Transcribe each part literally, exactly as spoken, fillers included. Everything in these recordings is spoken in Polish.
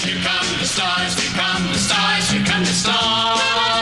here come the stars, here come the stars, here come the stars.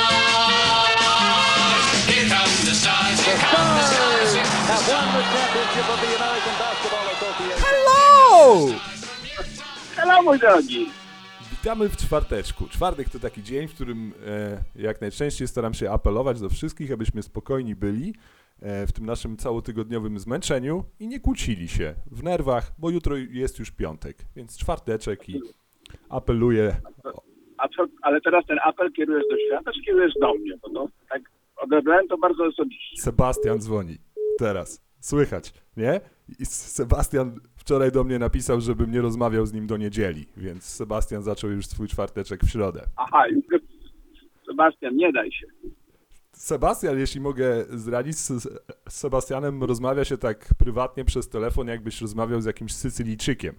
Here come the stars, here come the stars. Have won the championship of the American Basketball Association. Hello! Hello, mój drogi. Witamy w czwarteczku. Czwartek to taki dzień, w którym e, jak najczęściej staram się apelować do wszystkich, abyśmy spokojni byli e, w tym naszym całotygodniowym zmęczeniu i nie kłócili się w nerwach, bo jutro jest już piątek, więc czwarteczek i apeluję. A co, ale teraz ten apel kierujesz do świata, czy kierujesz do mnie? Bo to tak odebrałem to bardzo osobiście. Sebastian dzwoni teraz. Słychać, nie? I Sebastian wczoraj do mnie napisał, żebym nie rozmawiał z nim do niedzieli, więc Sebastian zaczął już swój czwarteczek w środę. Aha, Sebastian, nie daj się. Sebastian, jeśli mogę zdradzić, z Sebastianem rozmawia się tak prywatnie przez telefon, jakbyś rozmawiał z jakimś Sycylijczykiem.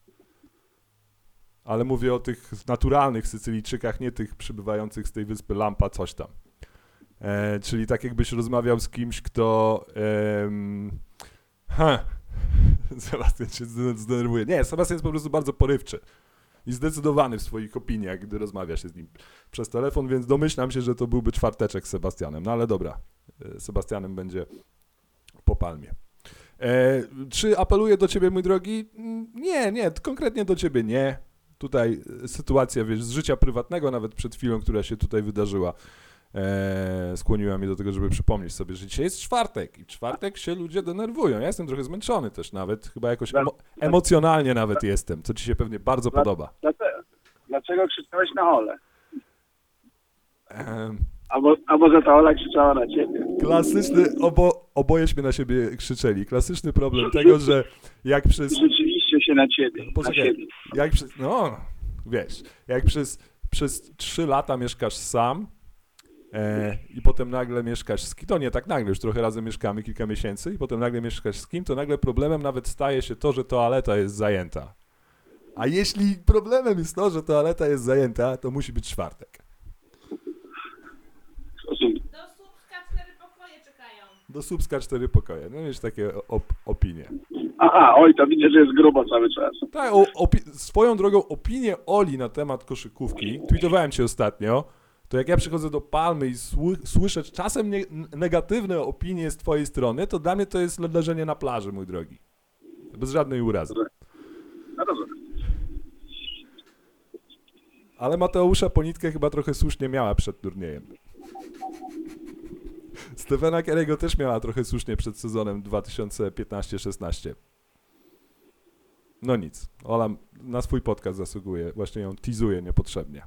Ale mówię o tych naturalnych Sycylijczykach, nie tych przybywających z tej wyspy Lampa, coś tam. E, czyli tak jakbyś rozmawiał z kimś, kto... Em, ha, Sebastian się zdenerwuje. Nie, Sebastian jest po prostu bardzo porywczy i zdecydowany w swoich opiniach, gdy rozmawia się z nim przez telefon, więc domyślam się, że to byłby czwarteczek z Sebastianem. No ale dobra, z Sebastianem będzie po palmie. E, czy apeluję do ciebie, mój drogi? Nie, nie, konkretnie do ciebie nie. Tutaj sytuacja, wiesz, z życia prywatnego, nawet przed chwilą, która się tutaj wydarzyła, e, skłoniła mnie do tego, żeby przypomnieć sobie, że dzisiaj jest czwartek i w czwartek się ludzie denerwują. Ja jestem trochę zmęczony też nawet, chyba jakoś emo- emocjonalnie nawet jestem, co ci się pewnie bardzo podoba. Dlaczego, dlaczego krzyczałeś na Olę? Ehm, Albo, albo że ta Ola krzyczała na ciebie. klasyczny, obo, obojeśmy na siebie krzyczeli. Klasyczny problem tego, że jak przez... Rzeczywiście się na ciebie. Na Poczekaj, siebie. jak przez... No, wiesz, jak przez, przez trzy lata mieszkasz sam e, i potem nagle mieszkasz z kim, to nie tak nagle, już trochę razem mieszkamy kilka miesięcy i potem nagle mieszkasz z kim, to nagle problemem nawet staje się to, że toaleta jest zajęta. A jeśli problemem jest to, że toaleta jest zajęta, to musi być czwartek. Do Słupska cztery pokoje czekają. Do Słupska cztery pokoje. No wiesz, takie op- opinie. Aha, oj, to widzę, że jest grubo cały czas. Tak, o, opi- swoją drogą opinię Oli na temat koszykówki, tweetowałem ci ostatnio, to jak ja przychodzę do Palmy i sły- słyszę czasem nie- negatywne opinie z twojej strony, to dla mnie to jest leżenie na plaży, mój drogi. Bez żadnej urazy. No rozumiem. Ale Mateusza Ponitkę chyba trochę słusznie miała przed turniejem. Stephena Curry'ego też miała trochę słusznie przed sezonem dwa tysiące piętnaście szesnaście. No nic, Ola na swój podcast zasługuje, właśnie ją teasuje niepotrzebnie.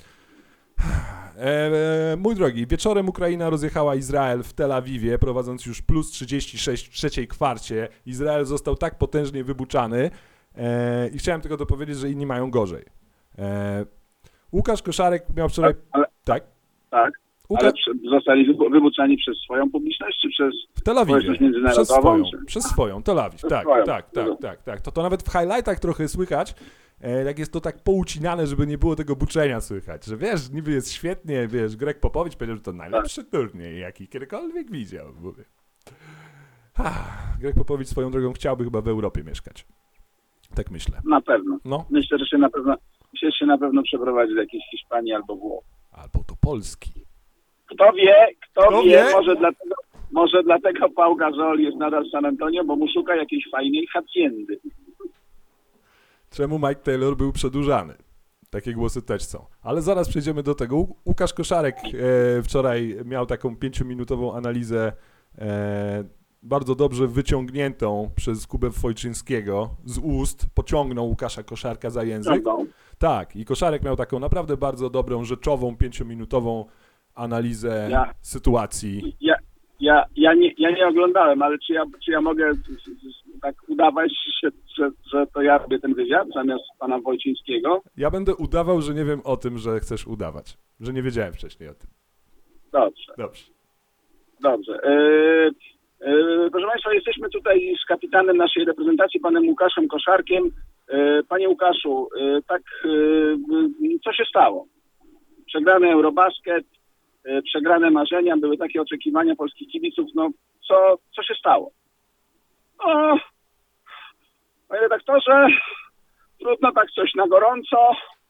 E, mój drogi, wieczorem Ukraina rozjechała Izrael w Tel Awiwie, prowadząc już plus trzydzieści sześć w trzeciej kwarcie. Izrael został tak potężnie wybuczany e, i chciałem tylko dopowiedzieć, że inni mają gorzej. E, Łukasz Koszarek miał wczoraj... Ale, Tak? tak, Łukasz... ale przy, zostali wybu- wybuczani przez swoją publiczność, czy przez W Tel Awiwie, społeczność przez międzynarodową? swoją, Czy... przez swoją, Tel Awiw, Przez tak, swoją. tak, tak, tak, tak. To, to nawet w highlightach trochę słychać, e, jak jest to tak poucinane, żeby nie było tego buczenia słychać, że wiesz, niby jest świetnie, wiesz, Greg Popowicz powiedział, że to najlepszy turniej, jaki kiedykolwiek widział. Mówię. Ah, Greg Popowicz swoją drogą chciałby chyba w Europie mieszkać. Tak myślę. Na pewno. No. Myślę, że się na pewno, myślę, że się na pewno przeprowadzi do jakiejś Hiszpanii albo Włoch. Albo do Polski. Kto wie, kto, Kto wie, wie? Może, dlatego, może dlatego Pau Gasol jest nadal w San Antonio, bo mu szuka jakiejś fajnej haciendy. Czemu Mike Taylor był przedłużany? Takie głosy też są. Ale zaraz przejdziemy do tego. Łu- Łukasz Koszarek e, wczoraj miał taką pięciominutową analizę e, bardzo dobrze wyciągniętą przez Kubę Wojczyńskiego z ust. Pociągnął Łukasza Koszarka za język. Prawdą? Tak, i Koszarek miał taką naprawdę bardzo dobrą, rzeczową, pięciominutową analizę Ja- sytuacji. Ja, ja, ja, nie, ja nie oglądałem, ale czy ja, czy ja mogę z, z, z, tak udawać, że, że, że to ja robię ten wywiad zamiast pana Wojcińskiego? Ja będę udawał, że nie wiem o tym, że chcesz udawać. Że nie wiedziałem wcześniej o tym. Dobrze, Dobrze. dobrze. Yy, yy, proszę państwa, jesteśmy tutaj z kapitanem naszej reprezentacji, panem Łukaszem Koszarkiem. Yy, panie Łukaszu, yy, tak, yy, co się stało? Przegrany Eurobasket, yy, przegrane marzenia, były takie oczekiwania polskich kibiców. No, co, co się stało? O, panie redaktorze, trudno tak coś na gorąco.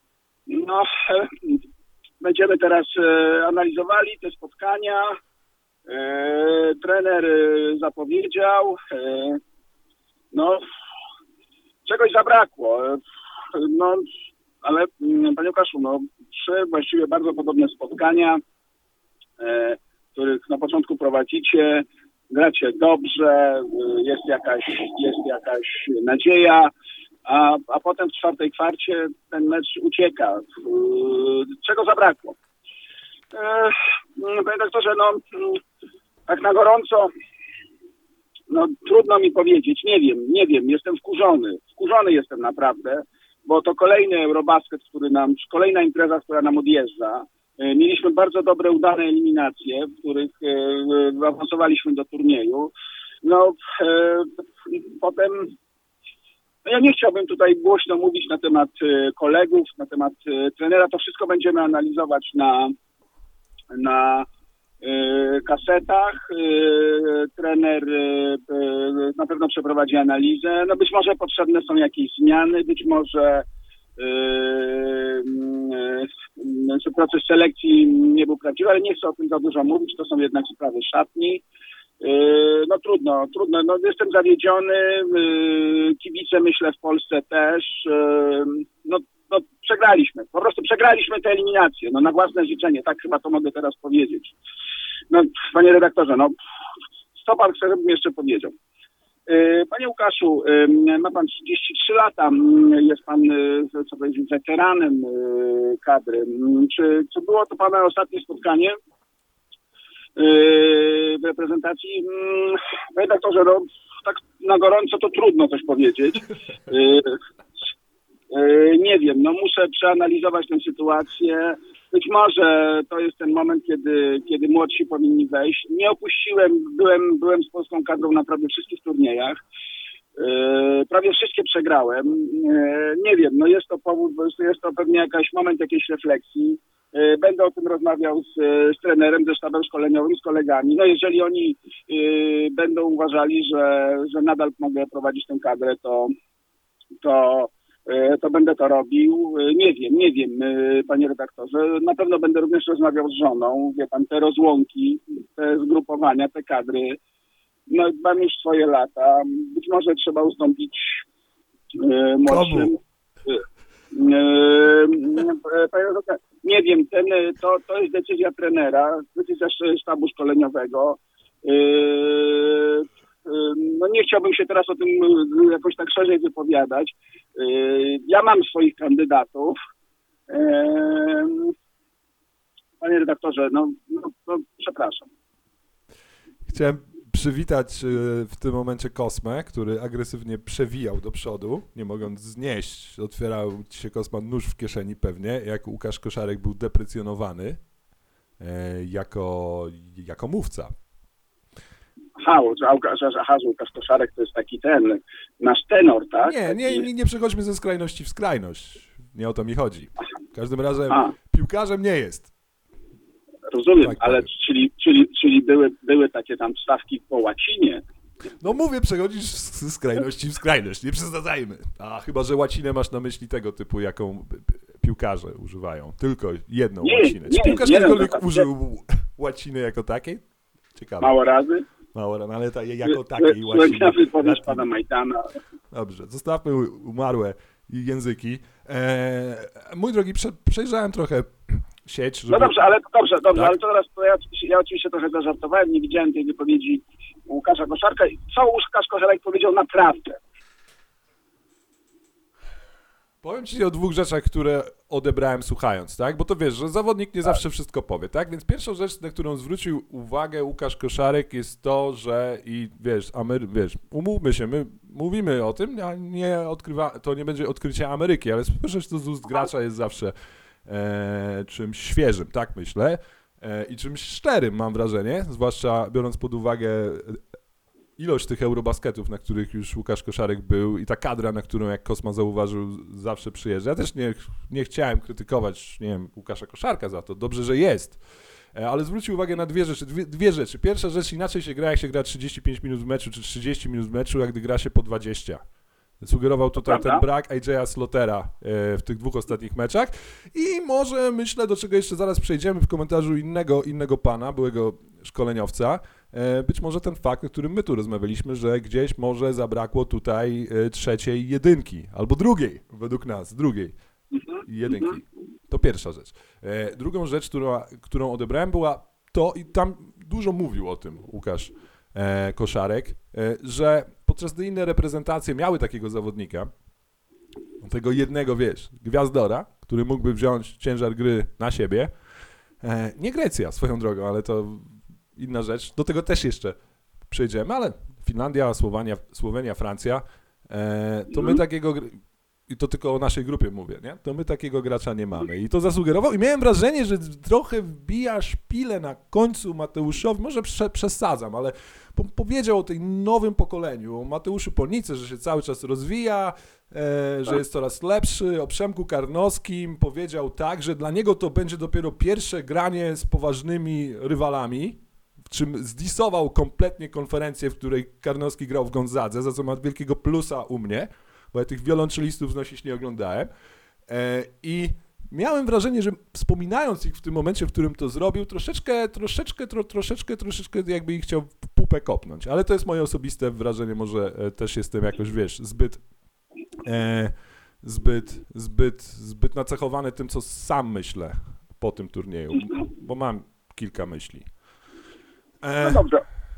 No, będziemy teraz e, analizowali te spotkania. E, trener e, zapowiedział. E, no, czegoś zabrakło. E, no, ale panie Łukaszu, no, trzy właściwie bardzo podobne spotkania, e, których na początku prowadzicie, gracie dobrze, jest jakaś, jest jakaś nadzieja, a, a potem w czwartej kwarcie ten mecz ucieka. Czego zabrakło? Panie doktorze, no tak na gorąco, no trudno mi powiedzieć, nie wiem, nie wiem, jestem wkurzony, wkurzony jestem naprawdę, bo to kolejny Eurobasket, który nam, kolejna impreza, która nam odjeżdża. Mieliśmy bardzo dobre, udane eliminacje, w których e, awansowaliśmy do turnieju. No, e, potem, no ja nie chciałbym tutaj głośno mówić na temat e, kolegów, na temat e, trenera. To wszystko będziemy analizować na, na e, kasetach. E, trener e, na pewno przeprowadzi analizę. No być może potrzebne są jakieś zmiany, być może Yy, proces selekcji nie był prawdziwy, ale nie chcę o tym za dużo mówić, to są jednak sprawy szatni. Yy, no trudno, trudno, no jestem zawiedziony, yy, kibice myślę w Polsce też, yy, no, no przegraliśmy, po prostu przegraliśmy tę eliminację, no na własne życzenie, tak chyba to mogę teraz powiedzieć. No panie redaktorze, no sto pan chce, żebym jeszcze powiedział. Panie Łukaszu, ma pan trzydzieści trzy lata, jest pan, co powiedzieć, weteranem kadry. Czy, czy było to pana ostatnie spotkanie w reprezentacji? Panie doktorze, no, tak na gorąco to trudno coś powiedzieć. Nie wiem, no muszę przeanalizować tę sytuację. Być może to jest ten moment, kiedy, kiedy młodsi powinni wejść. Nie opuściłem, byłem, byłem z polską kadrą na prawie wszystkich turniejach. Yy, prawie wszystkie przegrałem. Yy, nie wiem, no jest to powód, bo jest, jest to pewnie jakiś moment jakiejś refleksji. Yy, będę o tym rozmawiał z, z trenerem, ze sztabem szkoleniowym, z kolegami. No jeżeli oni yy, będą uważali, że, że nadal mogę prowadzić tę kadrę, to, to to będę to robił. Nie wiem, nie wiem, panie redaktorze. Na pewno będę również rozmawiał z żoną. Wie pan, te rozłąki, te zgrupowania, te kadry, no mam już swoje lata. Być może trzeba ustąpić e, młodszym. E, panie redaktorze, nie wiem, ten, to, to jest decyzja trenera, decyzja sztabu szkoleniowego. E, No nie chciałbym się teraz o tym jakoś tak szerzej wypowiadać. Ja mam swoich kandydatów. Panie redaktorze, no, no, no przepraszam. Chciałem przywitać w tym momencie Kosmę, który agresywnie przewijał do przodu, nie mogąc znieść. Otwierał się Kosma nóż w kieszeni pewnie, jak Łukasz Koszarek był deprecjonowany jako, jako mówca. Aha, że, że aha, Łukasz Koszarek to jest taki ten, nasz tenor, tak? Nie, nie, nie, nie przechodźmy ze skrajności w skrajność. Nie o to mi chodzi. W każdym razie A. piłkarzem nie jest. Rozumiem, Tak ale powiem. czyli, czyli, czyli były, były takie tam stawki po łacinie. No mówię, przechodzisz ze skrajności w skrajność, nie przesadzajmy. A chyba, że łacinę masz na myśli tego typu, jaką piłkarze używają. Tylko jedną Nie, łacinę. Czy nie, piłkarz nie, kiedykolwiek no to- użył łaciny jako takiej? Ciekawe. Mało razy. Mało, no ale ta, jako takiej Byłem łaciny. na wypowiedź latiny. pana Majtana. Dobrze, zostawmy umarłe języki. Eee, mój drogi, prze, przejrzałem trochę sieć, żeby... No dobrze, ale dobrze, dobrze, Tak? ale to teraz to ja, ja oczywiście trochę zażartowałem, nie widziałem tej wypowiedzi Łukasza Koszarka. Co Łukasz Koszarek powiedział naprawdę? Powiem ci o dwóch rzeczach, które odebrałem słuchając, tak? Bo to wiesz, że zawodnik nie zawsze wszystko powie, tak? Więc pierwszą rzecz, na którą zwrócił uwagę Łukasz Koszarek jest to, że i wiesz, Amery, wiesz, umówmy się, my mówimy o tym, a nie odkrywa, to nie będzie odkrycie Ameryki, ale słyszę, że to z ust gracza jest zawsze e, czymś świeżym, tak myślę, e, i czymś szczerym, mam wrażenie, zwłaszcza biorąc pod uwagę ilość tych Eurobasketów, na których już Łukasz Koszarek był i ta kadra, na którą, jak Kosma zauważył, zawsze przyjeżdża. Ja też nie, nie chciałem krytykować, nie wiem, Łukasza Koszarka za to. Dobrze, że jest. Ale zwrócił uwagę na dwie rzeczy. Dwie, dwie rzeczy. Pierwsza rzecz, inaczej się gra, jak się gra trzydzieści pięć minut w meczu, czy trzydzieści minut w meczu, jak gdy gra się po dwadzieścia. Sugerował tutaj Prawda? ten brak A J Slotera e, w tych dwóch ostatnich meczach i może myślę, do czego jeszcze zaraz przejdziemy w komentarzu innego, innego pana, byłego szkoleniowca, e, być może ten fakt, o którym my tu rozmawialiśmy, że gdzieś może zabrakło tutaj e, trzeciej jedynki, albo drugiej, według nas, drugiej jedynki. To pierwsza rzecz. E, drugą rzecz, która, którą odebrałem, była to, i tam dużo mówił o tym Łukasz e, Koszarek, e, że podczas gdy inne reprezentacje miały takiego zawodnika, tego jednego, wiesz, gwiazdora, który mógłby wziąć ciężar gry na siebie, e, nie Grecja swoją drogą, ale to inna rzecz, do tego też jeszcze przejdziemy, ale Finlandia, Słowenia, Słowenia, Francja, e, to my takiego... I to tylko o naszej grupie mówię, nie? To my takiego gracza nie mamy. I to zasugerował i miałem wrażenie, że trochę wbija szpilę na końcu Mateuszowi, może prze, przesadzam, ale po, powiedział o tej nowym pokoleniu, o Mateuszu Ponice, że się cały czas rozwija, e, że jest coraz lepszy, o Przemku Karnowskim powiedział tak, że dla niego to będzie dopiero pierwsze granie z poważnymi rywalami, w czym zdisował kompletnie konferencję, w której Karnowski grał w Gonzadze, za co ma wielkiego plusa u mnie, bo ja tych wiolonczelistów znosić nie oglądałem e, i miałem wrażenie, że wspominając ich w tym momencie, w którym to zrobił, troszeczkę, troszeczkę, tro, troszeczkę, troszeczkę jakby ich chciał w pupę kopnąć, ale to jest moje osobiste wrażenie, może e, też jestem jakoś, wiesz, zbyt, e, zbyt, zbyt, zbyt nacechowany tym, co sam myślę po tym turnieju, bo mam kilka myśli. E, No dobrze.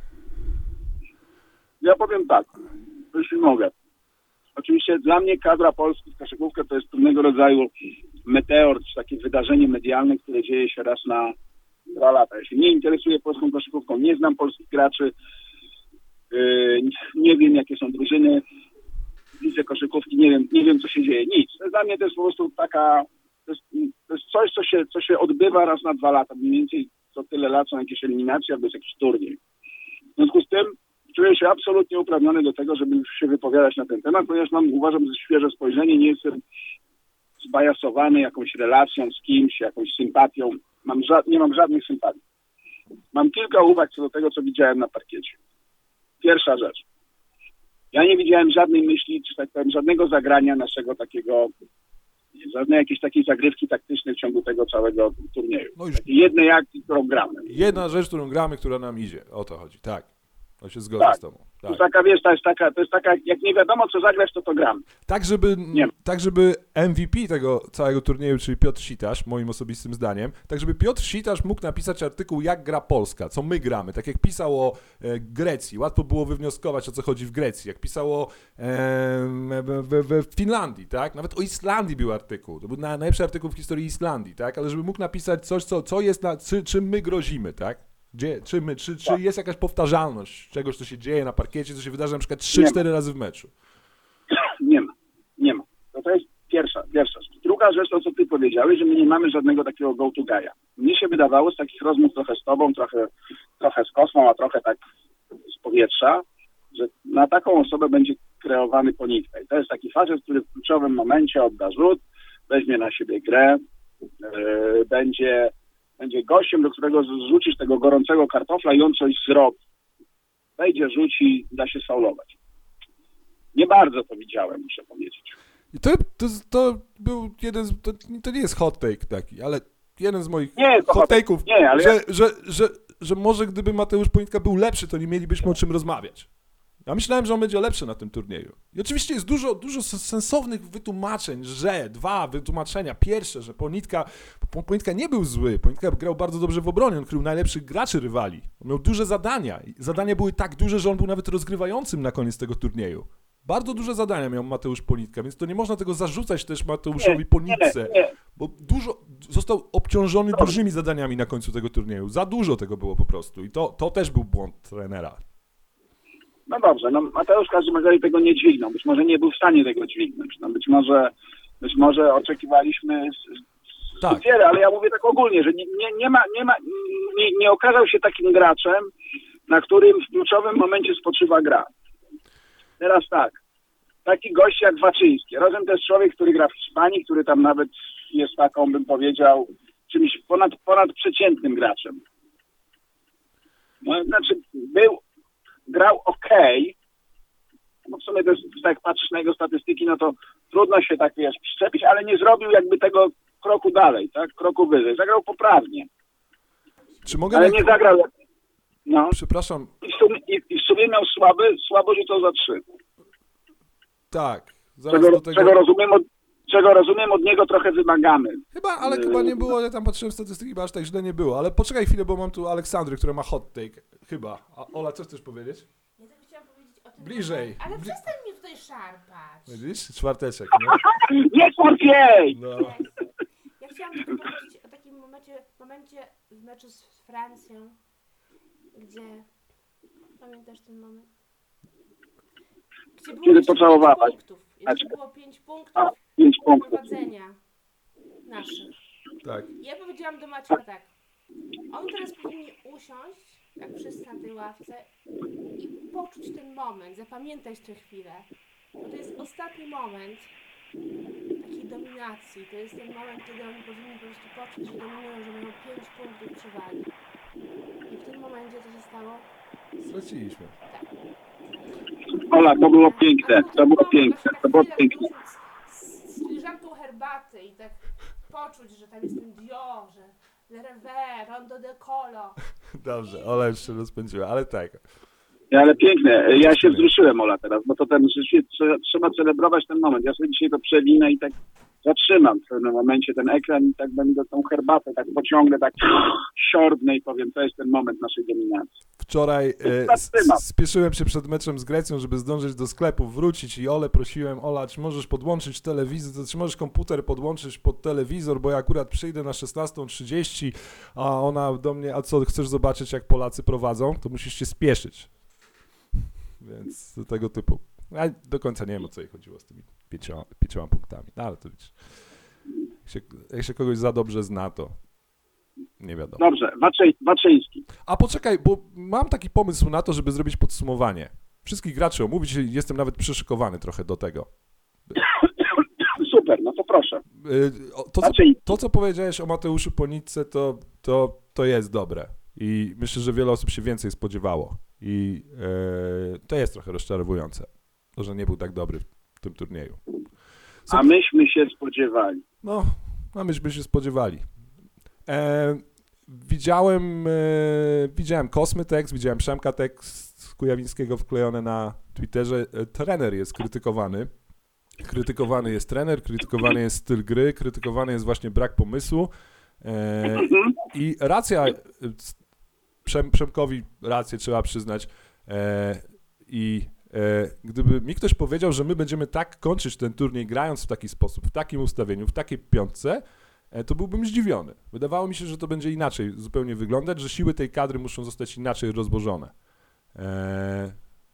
Ja powiem tak, jeśli mogę. Oczywiście dla mnie kadra Polski w koszykówkę to jest pewnego rodzaju meteor, czy takie wydarzenie medialne, które dzieje się raz na dwa lata. Ja się nie interesuję polską koszykówką, nie znam polskich graczy, yy, nie wiem jakie są drużyny, widzę koszykówki, nie wiem, nie wiem co się dzieje, nic. Dla mnie to jest po prostu taka, to jest, to jest coś, co się, co się odbywa raz na dwa lata, mniej więcej co tyle lat są jakieś eliminacje albo jest jakiś turniej. W związku z tym czuję się absolutnie uprawniony do tego, żeby się wypowiadać na ten temat, ponieważ mam, uważam, że świeże spojrzenie, nie jestem zbajasowany jakąś relacją z kimś, jakąś sympatią. Mam ża- nie mam żadnych sympatii. Mam kilka uwag co do tego, co widziałem na parkiecie. Pierwsza rzecz. Ja nie widziałem żadnej myśli, czy tak powiem, żadnego zagrania naszego takiego, żadnej jakiejś takiej zagrywki taktycznej w ciągu tego całego turnieju. No już jednej akcji, którą gramy. jedna rzecz, którą gramy, która nam idzie, o to chodzi, tak. To się zgodzę Tak. z tobą. To Tak. jest taka, wiesz, to jest taka, to jest taka, jak nie wiadomo co zagrać, to to gramy. Tak, żeby, Nie. tak, żeby M V P tego całego turnieju, czyli Piotr Sitasz, moim osobistym zdaniem, tak, żeby Piotr Sitasz mógł napisać artykuł, jak gra Polska, co my gramy, tak jak pisał o e, Grecji, łatwo było wywnioskować, o co chodzi w Grecji, jak pisał o e, w, w, w Finlandii, tak, nawet o Islandii był artykuł, to był na, najlepszy artykuł w historii Islandii, tak, ale żeby mógł napisać coś, co, co jest, na, czy, czym my grozimy, tak. Gdzie, czy, my, czy, czy jest jakaś powtarzalność czegoś, co się dzieje na parkiecie, co się wydarza na przykład trzy cztery razy w meczu? Nie ma, nie ma. No to jest pierwsza, pierwsza rzecz. Druga rzecz, to co ty powiedziałeś, że my nie mamy żadnego takiego go-to guy'a. Mnie się wydawało z takich rozmów trochę z tobą, trochę, trochę z Kosmą, a trochę tak z powietrza, że na taką osobę będzie kreowany Ponitka. I to jest taki facet, który w kluczowym momencie odda rzut, weźmie na siebie grę, yy, będzie... będzie gościem, do którego zrzucisz tego gorącego kartofla i on coś zrobi. Wejdzie, rzuci, da się faulować. Nie bardzo to widziałem, muszę powiedzieć. I to, to, to był jeden z, to, to nie jest hot take taki, ale jeden z moich Nie, to hot take'ów, nie, ale że, ja... że, że, że może gdyby Mateusz Ponitka był lepszy, to nie mielibyśmy o czym rozmawiać. Ja myślałem, że on będzie lepszy na tym turnieju. I oczywiście jest dużo, dużo sensownych wytłumaczeń, że dwa wytłumaczenia. Pierwsze, że Ponitka, Ponitka nie był zły. Ponitka grał bardzo dobrze w obronie, on krył najlepszych graczy rywali. On miał duże zadania. Zadania były tak duże, że on był nawet rozgrywającym na koniec tego turnieju. Bardzo duże zadania miał Mateusz Ponitka, więc to nie można tego zarzucać też Mateuszowi Nie, Ponitce, nie, nie. bo dużo, został obciążony dużymi zadaniami na końcu tego turnieju. Za dużo tego było po prostu i to, to też był błąd trenera. No dobrze, no Mateusz w każdym razie tego nie dźwignął. Być może nie był w stanie tego dźwignąć. No być może, być może oczekiwaliśmy Tak. wiele, ale ja mówię tak ogólnie, że nie, nie, nie ma, nie ma, nie, nie okazał się takim graczem, na którym w kluczowym momencie spoczywa gra. Teraz tak, taki gość jak Waczyński. Razem to jest człowiek, który gra w Hiszpanii, który tam nawet jest taką, bym powiedział, czymś ponad, ponadprzeciętnym graczem. No, znaczy był, grał okej, no w sumie to jest, tak jak patrzysz na jego statystyki, no to trudno się tak, wiesz, przyczepić, ale nie zrobił jakby tego kroku dalej, tak, kroku wyżej. Zagrał poprawnie, Czy mogę... ale na- nie zagrał, jak- no. Przepraszam, I w sumie, i, i w sumie miał słaby, słabo rzucał za trzy. tak, zaraz Czego, do tego... czego, rozumiem od, czego rozumiem od niego trochę wymagamy. Chyba, ale chyba nie było, ja tam patrzyłem w statystyki, bo aż tak źle nie było, ale poczekaj chwilę, bo mam tu Aleksandry, która ma hot take, chyba. A Ola, co chcesz powiedzieć? Ja tylko chciałam powiedzieć o tym... Bliżej. Ale Bli- przestań mnie tutaj szarpać. Widzisz? Czwarteczek, nie? Nie kłampiej! No. Ja, ja chciałam tylko powiedzieć o takim momencie, momencie w meczu z Francją, gdzie... Pamiętasz ten moment? Gdzie było Kiedy jeszcze pocałowałaś. pięć punktów. Jeszcze Znaczy- było pięć punktów A, pięć punktów. prowadzenia naszych. Tak. I ja powiedziałam do Maćka tak, oni teraz powinni usiąść, jak wszyscy na tej ławce i poczuć ten moment, zapamiętać tę chwilę, bo to jest ostatni moment takiej dominacji, to jest ten moment, kiedy oni powinni po prostu poczuć, że dominują, że mają pięć punktów przewagi. I w tym momencie co się stało? Straciliśmy. Ola, to było piękne, A to było moment, piękne, właśnie to tak było chwilę piękne. usiąść Z, z filiżanką herbaty i tak poczuć, że tam jest ten Dior, że Le Revers, Rondo de Colo. Dobrze, Ola już się rozpędziła, ale tak. Ale piękne. Ja się wzruszyłem, Ola, teraz, bo to ten, rzeczywiście trzeba, trzeba celebrować ten moment. Ja sobie dzisiaj to przewinę i tak zatrzymam w pewnym momencie ten ekran i tak będę tą herbatę tak pociągnę, tak siorbnę i powiem, to jest ten moment naszej dominacji. Wczoraj e, s- Zatrzymam. spieszyłem się przed meczem z Grecją, żeby zdążyć do sklepu, wrócić i Ole prosiłem, Ola, czy możesz podłączyć telewizor, czy możesz komputer podłączyć pod telewizor, bo ja akurat przyjdę na szesnastą trzydzieści, a ona do mnie, a co, chcesz zobaczyć jak Polacy prowadzą, to musisz się spieszyć. Więc tego typu. Ja do końca nie wiem, o co jej chodziło z tymi pięcioma, pięcioma punktami, no, ale to widzisz. Jak się, jak się kogoś za dobrze zna, to nie wiadomo. Dobrze, Waczej, Waczyński. A poczekaj, bo mam taki pomysł na to, żeby zrobić podsumowanie. Wszystkich graczy omówić, jestem nawet przyszykowany trochę do tego. Super, no to proszę. Yy, o, To, co, Waczyński. to, co powiedziałeś o Mateuszu Ponitce, to, to, to jest dobre. I myślę, że wiele osób się więcej spodziewało. I yy, to jest trochę rozczarowujące, to, że nie był tak dobry w tym turnieju. A myśmy się spodziewali. No, a myśmy się spodziewali. E, widziałem, e, widziałem Kosmy tekst, widziałem Przemka tekst Kujawińskiego wklejony na Twitterze. E, trener jest krytykowany. Krytykowany jest trener, krytykowany jest styl gry, krytykowany jest właśnie brak pomysłu. E, I racja, e, Przem, Przemkowi rację trzeba przyznać. E, I e, gdyby mi ktoś powiedział, że my będziemy tak kończyć ten turniej grając w taki sposób, w takim ustawieniu, w takiej piątce, to byłbym zdziwiony. Wydawało mi się, że to będzie inaczej zupełnie wyglądać, że siły tej kadry muszą zostać inaczej rozłożone. Eee,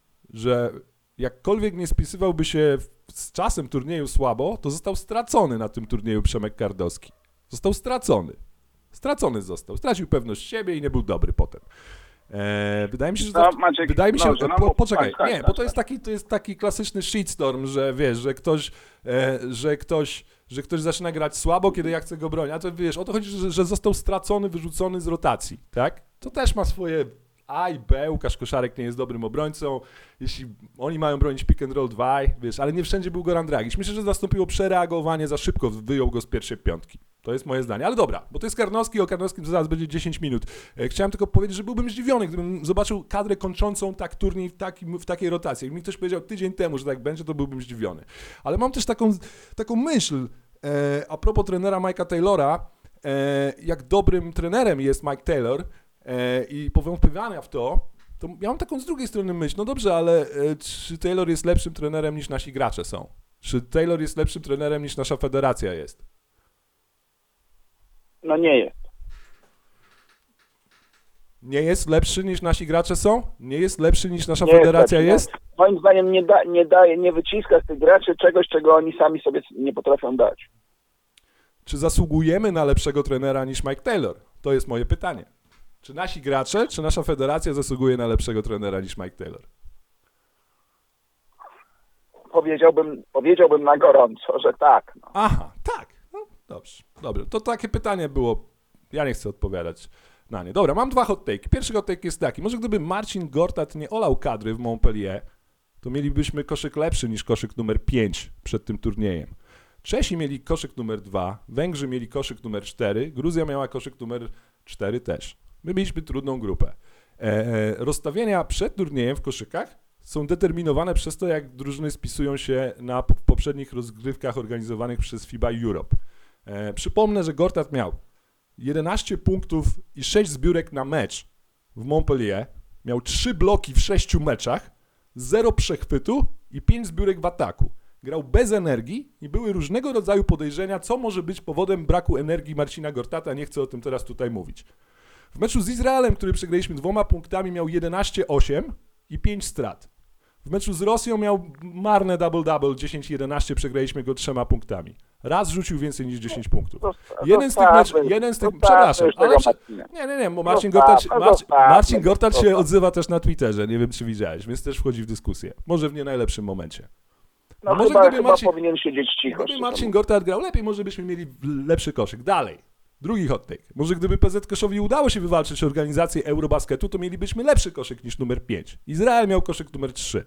że jakkolwiek nie spisywałby się w, z czasem turnieju słabo, to został stracony na tym turnieju Przemek Kardowski. Został stracony. Stracony został. Stracił pewność siebie i nie był dobry potem. Eee, wydaje mi się, że No, to, Maciek, wydaje mi się, dobrze, no, po, mów, poczekaj, tak, tak, nie, tak, bo to tak. jest taki, to jest taki klasyczny shitstorm, że wiesz, że ktoś, e, że ktoś, że ktoś zaczyna grać słabo, kiedy ja chcę go bronić, a to wiesz, o to chodzi, że, że został stracony, wyrzucony z rotacji, tak? To też ma swoje A i B, Łukasz Koszarek nie jest dobrym obrońcą, jeśli oni mają bronić pick and roll dwa, wiesz, ale nie wszędzie był Goran Dragic. Myślę, że nastąpiło przereagowanie, za szybko wyjął go z pierwszej piątki. To jest moje zdanie, ale dobra, bo to jest Karnowski, o Karnowskim zaraz będzie dziesięć minut. E, Chciałem tylko powiedzieć, że byłbym zdziwiony, gdybym zobaczył kadrę kończącą tak turniej w, takim, w takiej rotacji. Jak mi ktoś powiedział tydzień temu, że tak będzie, to byłbym zdziwiony. Ale mam też taką, taką myśl, e, a propos trenera Mike'a Taylora, e, jak dobrym trenerem jest Mike Taylor e, i powątpiewania w to, to ja mam taką z drugiej strony myśl, no dobrze, ale e, czy Taylor jest lepszym trenerem niż nasi gracze są? Czy Taylor jest lepszym trenerem niż nasza federacja jest? No nie jest. Nie jest lepszy niż nasi gracze są? Nie jest lepszy niż nasza Nie federacja lepszy. jest? No, moim zdaniem nie, da, nie daje, nie wyciska z tych graczy czegoś, czego oni sami sobie nie potrafią dać. Czy zasługujemy na lepszego trenera niż Mike Taylor? To jest moje pytanie. Czy nasi gracze, czy nasza federacja zasługuje na lepszego trenera niż Mike Taylor? Powiedziałbym, powiedziałbym na gorąco, że tak. No. Aha, tak. No, dobrze, dobrze. To takie pytanie było, ja nie chcę odpowiadać na nie. Dobra, mam dwa hot take. Pierwszy hot take jest taki, może gdyby Marcin Gortat nie olał kadry w Montpellier, to mielibyśmy koszyk lepszy niż koszyk numer pięć przed tym turniejem. Czesi mieli koszyk numer dwa, Węgrzy mieli koszyk numer cztery, Gruzja miała koszyk numer cztery też. My mieliśmy trudną grupę. E, rozstawienia przed turniejem w koszykach są determinowane przez to, jak drużyny spisują się na po, poprzednich rozgrywkach organizowanych przez FIBA Europe. E, przypomnę, że Gortat miał jedenaście punktów i sześć zbiórek na mecz w Montpellier, miał trzy bloki w sześciu meczach, zero przechwytu i pięć zbiórek w ataku. Grał bez energii i były różnego rodzaju podejrzenia, co może być powodem braku energii Marcina Gortata. Nie chcę o tym teraz tutaj mówić. W meczu z Izraelem, który przegraliśmy dwoma punktami, miał jedenaście osiem i pięć strat. W meczu z Rosją miał marne double-double, dziesięć jedenaście, przegraliśmy go trzema punktami. Raz rzucił więcej niż dziesięć punktów. Jeden z tych meczów, jeden z tych, przepraszam, ale prze... nie, nie, nie, bo Marcin Gortat, Marcin, Marcin Gortat się odzywa też na Twitterze, nie wiem czy widziałeś, więc też wchodzi w dyskusję. Może w nie najlepszym momencie. No może chyba, gdyby chyba Marcin, powinien siedzieć cicho. gdyby Marcin Gortat grał lepiej, może byśmy mieli lepszy koszyk. Dalej. Drugi hot take. Może gdyby P Z Koszowi udało się wywalczyć organizację Eurobasketu, to mielibyśmy lepszy koszyk niż numer pięć. Izrael miał koszyk numer trzy.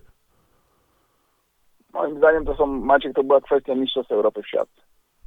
Moim zdaniem to są, Maciek, to była kwestia mistrzostw Europy w siatce.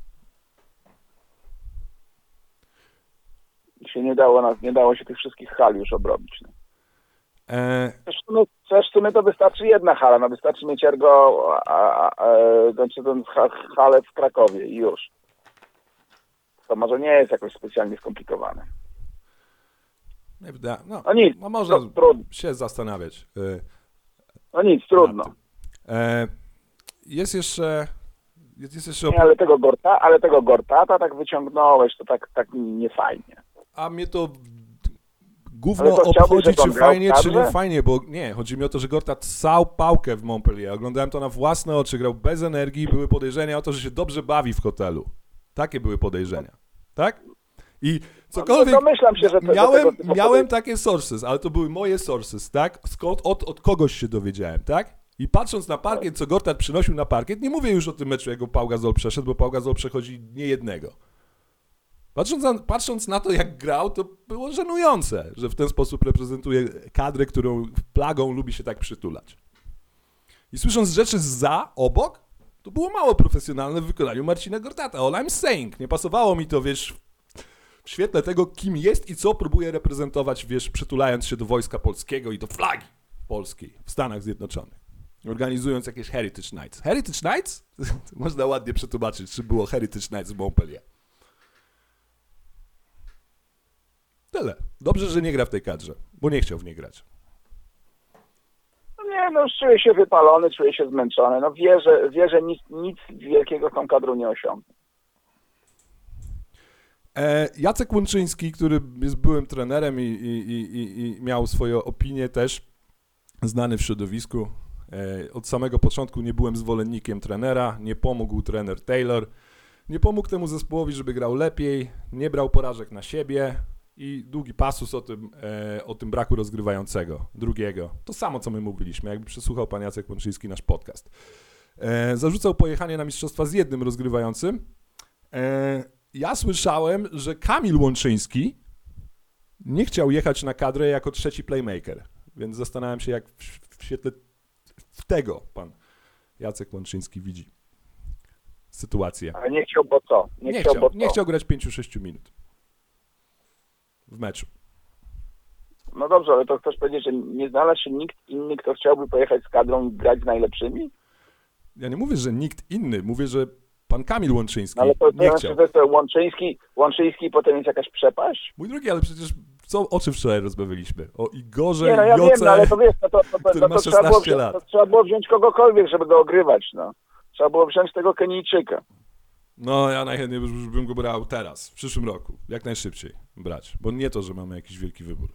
I się nie dało, nas, nie dało się tych wszystkich hal już obrobić. No. Eee, Też, w sumie, też w sumie to wystarczy jedna hala, no wystarczy mieć ergo, a, a, a, znaczy ten ha, halę w Krakowie i już. To może nie jest jakoś specjalnie skomplikowane. nie wyda, no, No nic, no można no, trudno. się zastanawiać. Eee, No nic, trudno. eee, jest jeszcze... Jest, jest jeszcze Nie, ale tego Gorta, ale tego Gortata tak wyciągnąłeś, to tak, tak niefajnie. A mnie to Ale gówno to chciałbyś, obchodzi, żeby on czy grał w fajnie, czy kadrze? nie fajnie, bo nie, chodzi mi o to, że Gortat ssał pałkę w Montpellier. Oglądałem to na własne oczy, grał bez energii, były podejrzenia o to, że się dobrze bawi w hotelu. Takie były podejrzenia, tak? I cokolwiek... No, domyślam się, że to, miałem, do tego typu miałem podej- takie sources, ale to były moje sources, tak? Skąd, od, od kogoś się dowiedziałem, tak? I patrząc na parkiet, co Gortat przynosił na parkiet, nie mówię już o tym meczu, jak go Pau Gasol przeszedł, bo Pau Gasol przechodzi niejednego. Patrząc na, patrząc na to, jak grał, to było żenujące, że w ten sposób reprezentuje kadrę, którą plagą lubi się tak przytulać. I słysząc rzeczy zza, obok, to było mało profesjonalne w wykonaniu Marcina Gortata. All I'm saying. Nie pasowało mi to, wiesz, w świetle tego, kim jest i co próbuje reprezentować, wiesz, przytulając się do Wojska Polskiego i do flagi polskiej w Stanach Zjednoczonych. Organizując jakieś Heritage Nights. Heritage Nights? Można ładnie przetłumaczyć, czy było Heritage Nights w Montpellier. Tyle. Dobrze, że nie gra w tej kadrze, bo nie chciał w niej grać. No nie, no czuję się wypalony, czuję się zmęczony. No wie, że, wie, że nic, nic wielkiego z tą kadrą nie osiągnie. E, Jacek Łączyński, który jest byłym trenerem i, i, i, i miał swoje opinie też, znany w środowisku. E, od samego początku nie byłem zwolennikiem trenera, nie pomógł trener Taylor, nie pomógł temu zespołowi, żeby grał lepiej, nie brał porażek na siebie i długi pasus o tym, e, o tym braku rozgrywającego, drugiego. To samo, co my mówiliśmy, jakby przesłuchał pan Jacek Łączyński nasz podcast. E, zarzucał pojechanie na mistrzostwa z jednym rozgrywającym. E, ja słyszałem, że Kamil Łączyński nie chciał jechać na kadrę jako trzeci playmaker, więc zastanawiam się, jak w, w świetle w tego pan Jacek Łączyński widzi sytuację. Ale nie chciał, bo co? Nie, Nie chciał, chciał, bo co? nie chciał grać pięć sześć minut w meczu. No dobrze, ale to chcesz powiedzieć, że nie znalazł się nikt inny, kto chciałby pojechać z kadrą i grać z najlepszymi? Ja nie mówię, że nikt inny, mówię, że pan Kamil Łączyński No ale to, to nie znaczy, chciał. że to jest to Łączyński, Łączyński i potem jest jakaś przepaść? Mój drogi, ale przecież co, o czym wczoraj rozmawialiśmy? O Igorze Nie, no ja Joce, wiem, no, ale to wiesz, no to, to, to, który to, ma to, trzeba było szesnaście wziąć, lat. to trzeba było wziąć kogokolwiek, żeby go ogrywać, no. Trzeba było wziąć tego Kenijczyka. No ja najchętniej już bym go brał teraz, w przyszłym roku, jak najszybciej brać, bo nie to, że mamy jakiś wielki wybór.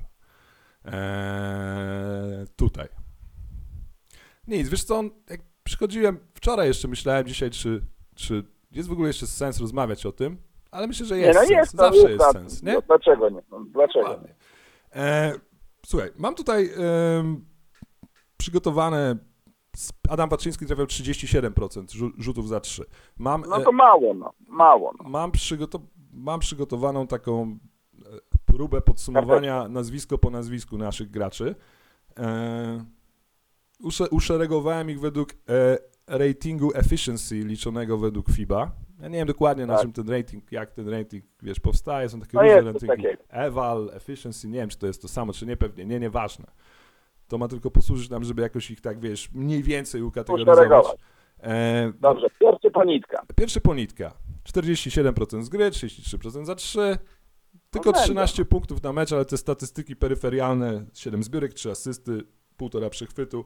Eee, tutaj. Nic, wiesz co, jak przychodziłem, wczoraj jeszcze myślałem dzisiaj, czy, czy jest w ogóle jeszcze sens rozmawiać o tym, ale myślę, że jest nie, no sens, jest, no, zawsze jest, jest no, sens, nie? No, dlaczego nie? No, dlaczego? Dokładnie. Eee, słuchaj, mam tutaj em, przygotowane, Adam Paczyński trafiał trzydzieści siedem procent rzu- rzutów za trzy. Mam, No to mało, no. Mało, no. Mam, przygoto- mam przygotowaną taką e, próbę podsumowania nazwisko po nazwisku naszych graczy. E, usze, uszeregowałem ich według e, ratingu efficiency liczonego według F I B A. Ja nie wiem dokładnie na Tak. czym ten rating, jak ten rating, wiesz, powstaje, są takie No różne jest coś ratingi. takiego. Eval, efficiency, nie wiem, czy to jest to samo, czy nie, pewnie, nie, nieważne. To ma tylko posłużyć nam, żeby jakoś ich tak, wiesz, mniej więcej ukategoryzować. Uszeregować. E, Dobrze, pierwszy ponitka. Pierwszy ponitka. czterdzieści siedem procent z gry, trzydzieści trzy procent za trzy. Tylko No trzynaście punktów na mecz, ale te statystyki peryferialne, siedem zbiórek, trzy asysty, półtora przechwytu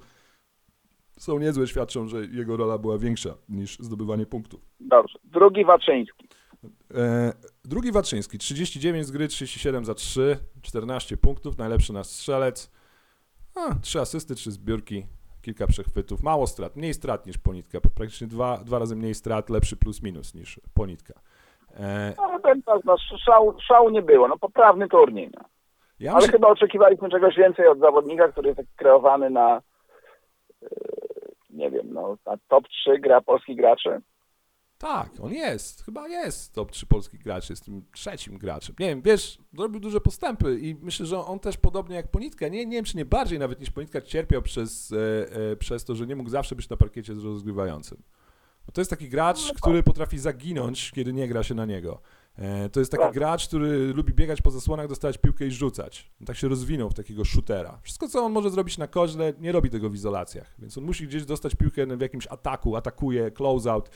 są niezłe, świadczą, że jego rola była większa niż zdobywanie punktów. Dobrze. Drugi Waczyński. E, drugi Waczyński, trzydzieści dziewięć z gry, trzydzieści siedem za trzy, czternaście punktów, najlepszy nasz strzelec. A, trzy asysty, trzy zbiórki, kilka przechwytów, mało strat, mniej strat niż Ponitka, praktycznie dwa, dwa razy mniej strat, lepszy plus minus niż Ponitka. E, No, ten, no, no, szału, szału nie było, no poprawny turniej. No. ja Ale myślę, chyba oczekiwaliśmy czegoś więcej od zawodnika, który jest taki kreowany na, e, nie wiem, no, na top trzy gra polskich graczy. tak, on jest, chyba jest top trzy polskich graczy, jest tym trzecim graczem. Nie wiem, wiesz, zrobił duże postępy i myślę, że on też podobnie jak Ponitka, nie, nie wiem czy nie bardziej nawet niż Ponitka cierpiał przez, e, e, przez to, że nie mógł zawsze być na parkiecie z rozgrywającym. Bo to jest taki gracz, który potrafi zaginąć, kiedy nie gra się na niego. E, to jest taki Tak. gracz, który lubi biegać po zasłonach, dostawać piłkę i rzucać. On tak się rozwinął w takiego shootera. Wszystko, co on może zrobić na koźle, nie robi tego w izolacjach. Więc on musi gdzieś dostać piłkę w jakimś ataku, atakuje, close-out,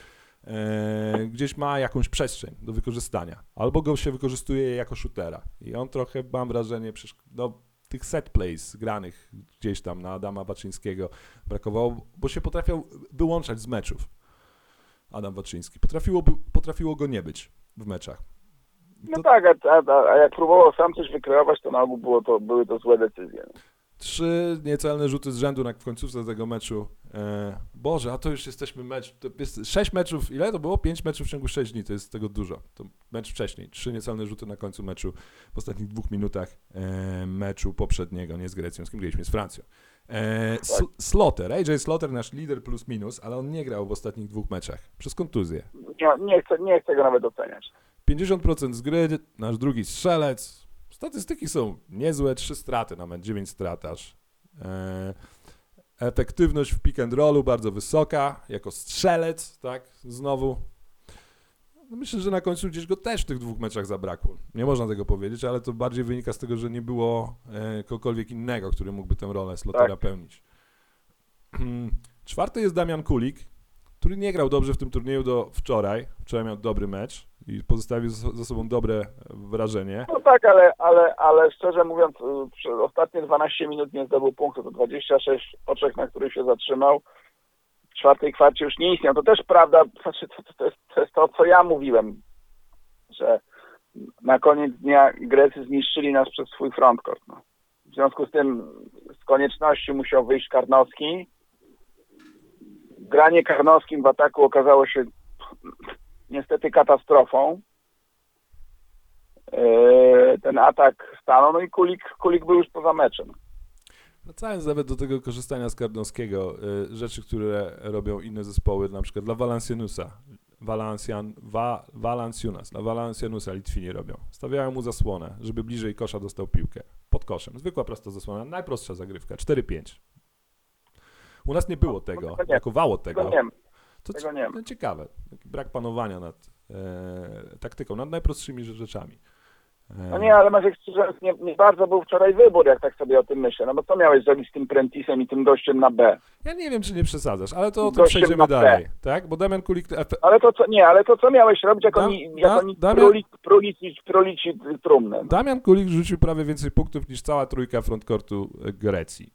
e, gdzieś ma jakąś przestrzeń do wykorzystania. Albo go się wykorzystuje jako shootera. I on trochę, mam wrażenie, przecież, no, tych set plays granych gdzieś tam na Adama Waczyńskiego brakowało, bo się potrafiał wyłączać z meczów. Adam Waczyński. Potrafiło, potrafiło go nie być w meczach. No To tak, a, a, a jak próbował sam coś wykreować, to na ogół było to, były to złe decyzje. trzy niecelne rzuty z rzędu na, w końcówce tego meczu. E, Boże, a to już jesteśmy mecz. To jest sześć meczów, ile to było? pięć meczów w ciągu sześciu dni, to jest tego dużo. To mecz wcześniej. Trzy niecelne rzuty na końcu meczu w ostatnich dwóch minutach e, meczu poprzedniego, nie z Grecją, z kim graliśmy, z Francją. E, S- Slaughter, A J Slaughter, nasz lider plus minus, ale on nie grał w ostatnich dwóch meczach przez kontuzję. Nie, nie, chcę, nie chcę go nawet oceniać. pięćdziesiąt procent z gry, nasz drugi strzelec. Statystyki są niezłe, trzy straty na mecz, dziewięć strat aż. E, efektywność w pick and rollu bardzo wysoka, jako strzelec, tak, znowu. No myślę, że na końcu gdzieś go też w tych dwóch meczach zabrakło. Nie można tego powiedzieć, ale to bardziej wynika z tego, że nie było e, kogokolwiek innego, który mógłby tę rolę Slaughtera Tak. pełnić. Czwarty jest Damian Kulik, który nie grał dobrze w tym turnieju do wczoraj. Wczoraj miał dobry mecz i pozostawił za za sobą dobre wrażenie. No tak, ale, ale, ale szczerze mówiąc, y, przez ostatnie dwanaście minut nie zdobył punktu. To dwadzieścia sześć oczek, na których się zatrzymał. W czwartej kwarcie już nie istniał. To też prawda, znaczy, to, to, to, jest, to jest to, co ja mówiłem, że na koniec dnia Grecy zniszczyli nas przez swój frontcourt. No. W związku z tym z konieczności musiał wyjść Karnowski. Granie Karnowskim w ataku okazało się niestety katastrofą. Yy, ten atak stanął, no i Kulik, Kulik był już poza meczem. Wracając nawet do tego korzystania z Karnowskiego, y, rzeczy, które robią inne zespoły, na przykład dla Valencianusa, Valencian, Va, Valenciunas, dla Valencianusa Litwini robią. Stawiają mu zasłonę, żeby bliżej kosza dostał piłkę. Pod koszem. Zwykła prosta zasłona, najprostsza zagrywka, cztery pięć. U nas nie było tego, tego nie. brakowało tego. Tego nie ma. To Tego nie ma. no, ciekawe. Taki brak panowania nad e, taktyką, nad najprostszymi rzeczami. E, No nie, ale Maciek, szczerze, nie, nie bardzo był wczoraj wybór, jak tak sobie o tym myślę. No bo co miałeś zrobić z tym Prentisem i tym gościem na B? Ja nie wiem, czy nie przesadzasz, ale to o tym Gościem przejdziemy na P. dalej, tak? Bo Damian Kulik... efe- Ale to co, nie, ale to co miałeś robić, jak Da- oni, jak da- oni Damian- pruli, pruli, pruli ci trumnę? Damian Kulik rzucił prawie więcej punktów niż cała trójka frontcourtu Grecji.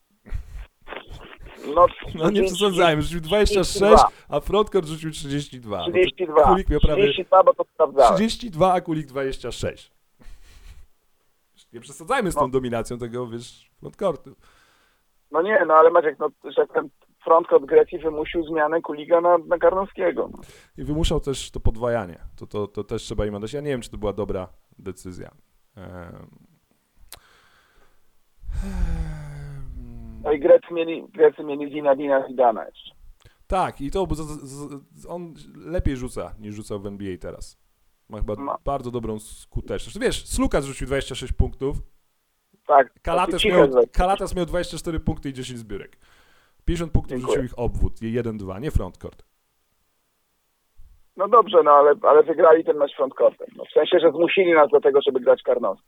No, No nie przesadzajmy, rzucił dwadzieścia sześć, trzydzieści dwa. a frontcourt rzucił trzydzieści dwa. No to trzydzieści dwa. Kulik miał prawie trzydzieści dwa, bo to sprawdzałem. trzydzieści dwa, a Kulik dwadzieścia sześć. Nie przesadzajmy z tą No. dominacją tego, wiesz, frontcourtu. No nie, no ale Maciek, no, że ten frontcourt Grecji wymusił zmianę Kulika na, na Karnowskiego. No. I wymuszał też to podwajanie. To, to, to też trzeba im oddać. Ja nie wiem, czy to była dobra decyzja. Ehm. No i Grecy mieli, Grecy mieli Zinedina Zidana jeszcze. Tak, i to bo z, z, on lepiej rzuca niż rzucał w N B A teraz. Ma chyba No. bardzo dobrą skuteczność. Wiesz, Slukas rzucił dwadzieścia sześć punktów, Tak. Kalates ciche miał, zlecenie. Kalates miał dwadzieścia cztery punkty i dziesięć zbiórek. pięćdziesiąt punktów Dziękuję. rzucił ich obwód, jeden dwa, nie frontcourt. No dobrze, no ale, ale wygrali ten mecz frontcourtem. No, w sensie, że zmusili nas do tego, żeby grać Karnowski.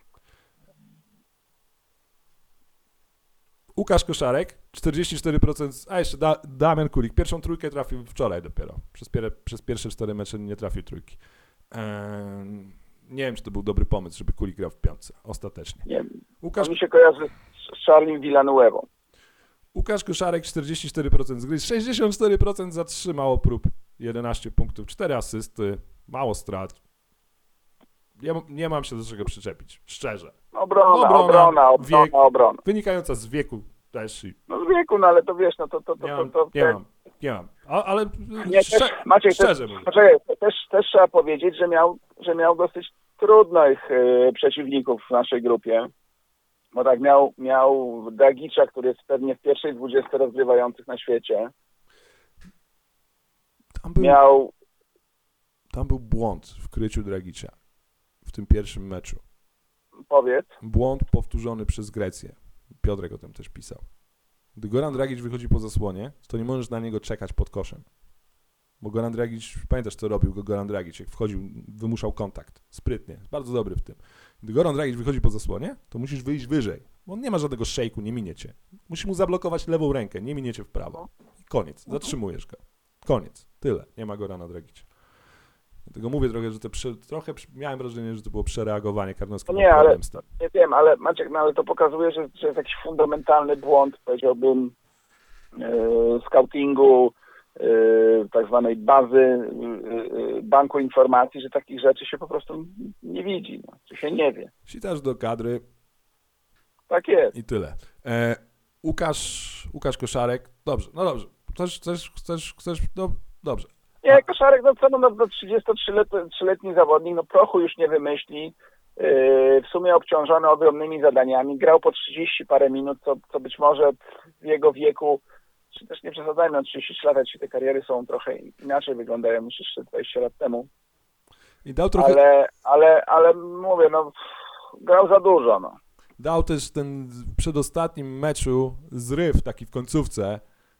Łukasz Koszarek, czterdzieści cztery procent, a jeszcze da, Damian Kulik, pierwszą trójkę trafił wczoraj dopiero. Przez, pier, przez pierwsze cztery mecze nie trafił trójki. Ehm, nie wiem, czy to był dobry pomysł, żeby Kulik grał w piątce, ostatecznie. Nie wiem. Łukasz, On mi się kojarzy z, z Charlie Villanuevą. Łukasz Koszarek, czterdzieści cztery procent z gry, sześćdziesiąt cztery procent za trzy, mało prób, jedenaście punktów, cztery asysty, mało strat. Nie, nie mam się do czego przyczepić, szczerze. Obrona, Obrona, obrona, obrona, wiek. obrona. Wynikająca z wieku też i No z wieku, no ale to wiesz, no to... to, to, nie to, mam, to, nie mam, nie mam. A, ale Nie, szcze, też, Maciek, szczerze też, mówię. poczekaj, też, też trzeba powiedzieć, że miał, że miał dosyć trudnych y, przeciwników w naszej grupie. Bo tak, miał, miał Dragicza, który jest pewnie w pierwszej dwudziestce rozgrywających na świecie. Tam był, Miał, tam był błąd w kryciu Dragicza w tym pierwszym meczu. powiedz, Błąd powtórzony przez Grecję. Piotrek o tym też pisał. Gdy Goran Dragic wychodzi po zasłonie, to nie możesz na niego czekać pod koszem. Bo Goran Dragic, pamiętasz co robił Goran Dragic, jak wchodził, wymuszał kontakt. Sprytnie, jest bardzo dobry w tym. Gdy Goran Dragic wychodzi po zasłonie, to musisz wyjść wyżej, bo on nie ma żadnego szejku, nie minie cię. Musisz mu zablokować lewą rękę, nie minie cię w prawo. I koniec, zatrzymujesz go. Koniec, tyle, nie ma Gorana Dragicia. Dlatego mówię trochę, że te prze, trochę miałem wrażenie, że to było przereagowanie Karnowskiego. Nie, ale- z tym. nie wiem, ale Maciek, no ale to pokazuje, że, że jest jakiś fundamentalny błąd, powiedziałbym, yy, scoutingu, yy, tak zwanej bazy, yy, banku informacji, że takich rzeczy się po prostu nie widzi, no, czy się nie wie. Sitasz do kadry Tak jest. i tyle. E, Łukasz, Łukasz Koszarek, dobrze, no dobrze. Chcesz, chcesz, chcesz, chcesz, no dobrze. Nie, Koszarek, no co, no, no trzydziestotrzyletni zawodnik, no prochu już nie wymyśli, yy, w sumie obciążony ogromnymi zadaniami, grał po trzydzieści parę minut, co, co być może w jego wieku, czy też nie przesadzajmy, no trzydzieści trzy lata, czy te kariery są trochę inaczej wyglądają niż jeszcze dwadzieścia lat temu, I dał trochę, ale, ale, ale mówię, no grał za dużo, no. dał też ten w przedostatnim meczu zryw taki w końcówce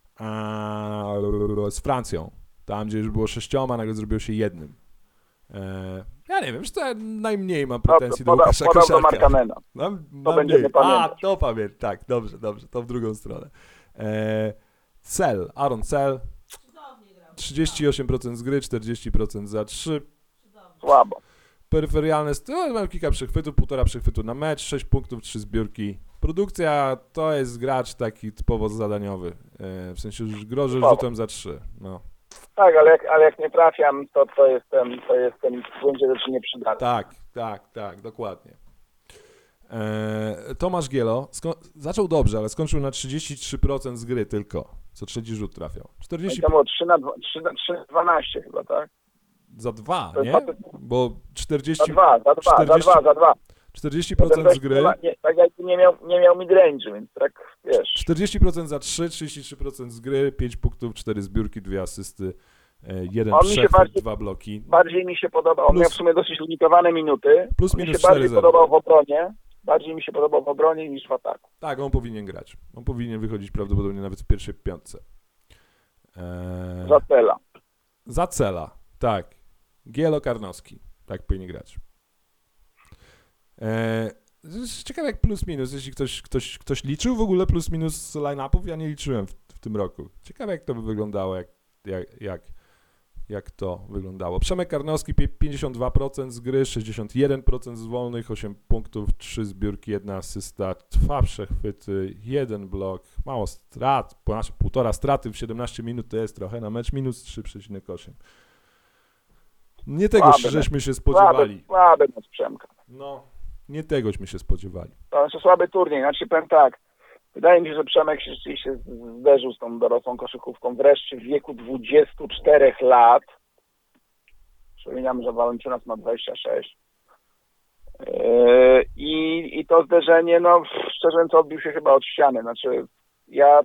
a, z Francją. Tam, gdzie już było sześcioma, nagle zrobiło się jednym. E, ja nie wiem, że to ja najmniej mam pretensji do Podał, Łukasza podał do Koszarka. Markanena. Mam, To mam będziemy mniej. pamiętać. A, to pamiętam, tak, dobrze, dobrze, to w drugą stronę. E, Cel, Aaron Cel, trzydzieści osiem procent z gry, czterdzieści procent za trzy. Słabo. Peryferialne, no, mam kilka przechwytów, półtora przechwytu na mecz, sześć punktów, trzy zbiórki. Produkcja to jest gracz taki typowo zadaniowy, e, w sensie że groży Typowo. rzutem za trzy, no. Tak, ale jak, ale jak nie trafiam, to, to jestem, to jestem w gruncie rzeczy nieprzydatny. Tak, tak, tak, dokładnie. E, Tomasz Gielo sko- zaczął dobrze, ale skończył na trzydzieści trzy procent z gry tylko, co trzeci rzut trafiał. No i czterdzieści to było trzy na dwanaście chyba, tak? za dwa, To nie? jest- Bo Za czterdzieści, dwa, za dwa, czterdzieści za dwa, za dwa. czterdzieści procent z gry, Nie, tak jak nie miał, nie miał midrange'u, więc tak, wiesz. czterdzieści procent za trzy, trzydzieści trzy procent z gry, pięć punktów, cztery zbiórki, dwie asysty, e, jeden On mi się przechwyt, bardziej- dwa bloki. Bardziej mi się podobał, on Plus- miał w sumie dosyć limitowane minuty. Plus On mi minus się bardziej cztery zero. podobał w obronie. Bardziej mi się podobał w obronie niż w ataku. Tak, on powinien grać. On powinien wychodzić prawdopodobnie nawet w pierwszej piątce. E, Za Cela. Za Cela, tak. Gielo Karnowski, tak powinien grać. E, ciekawe jak plus minus, jeśli ktoś, ktoś, ktoś liczył w ogóle plus minus line-upów, ja nie liczyłem w, w tym roku. Ciekawe jak to by wyglądało, jak, jak, jak, jak to wyglądało. Przemek Karnowski pie- pięćdziesiąt dwa procent z gry, sześćdziesiąt jeden procent z wolnych, osiem punktów, trzy zbiórki, jedna asysta, dwa przechwyty, jeden blok, mało strat, ponad półtora straty w siedemnaście minut to jest trochę, na mecz minus trzy przecinek osiem. Nie tego Słaby żeśmy się Słaby, spodziewali. słaby mecz Przemka. No, nie tegośmy się spodziewali. To jest słaby turniej. Znaczy powiem tak, wydaje mi się, że Przemek się rzeczywiście zderzył z tą dorosłą koszykówką wreszcie w wieku dwudziestu czterech lat. Przypominam, że Walentynas ma dwadzieścia sześć. Yy, I, I to zderzenie, no szczerze mówiąc, odbił się chyba od ściany. Znaczy ja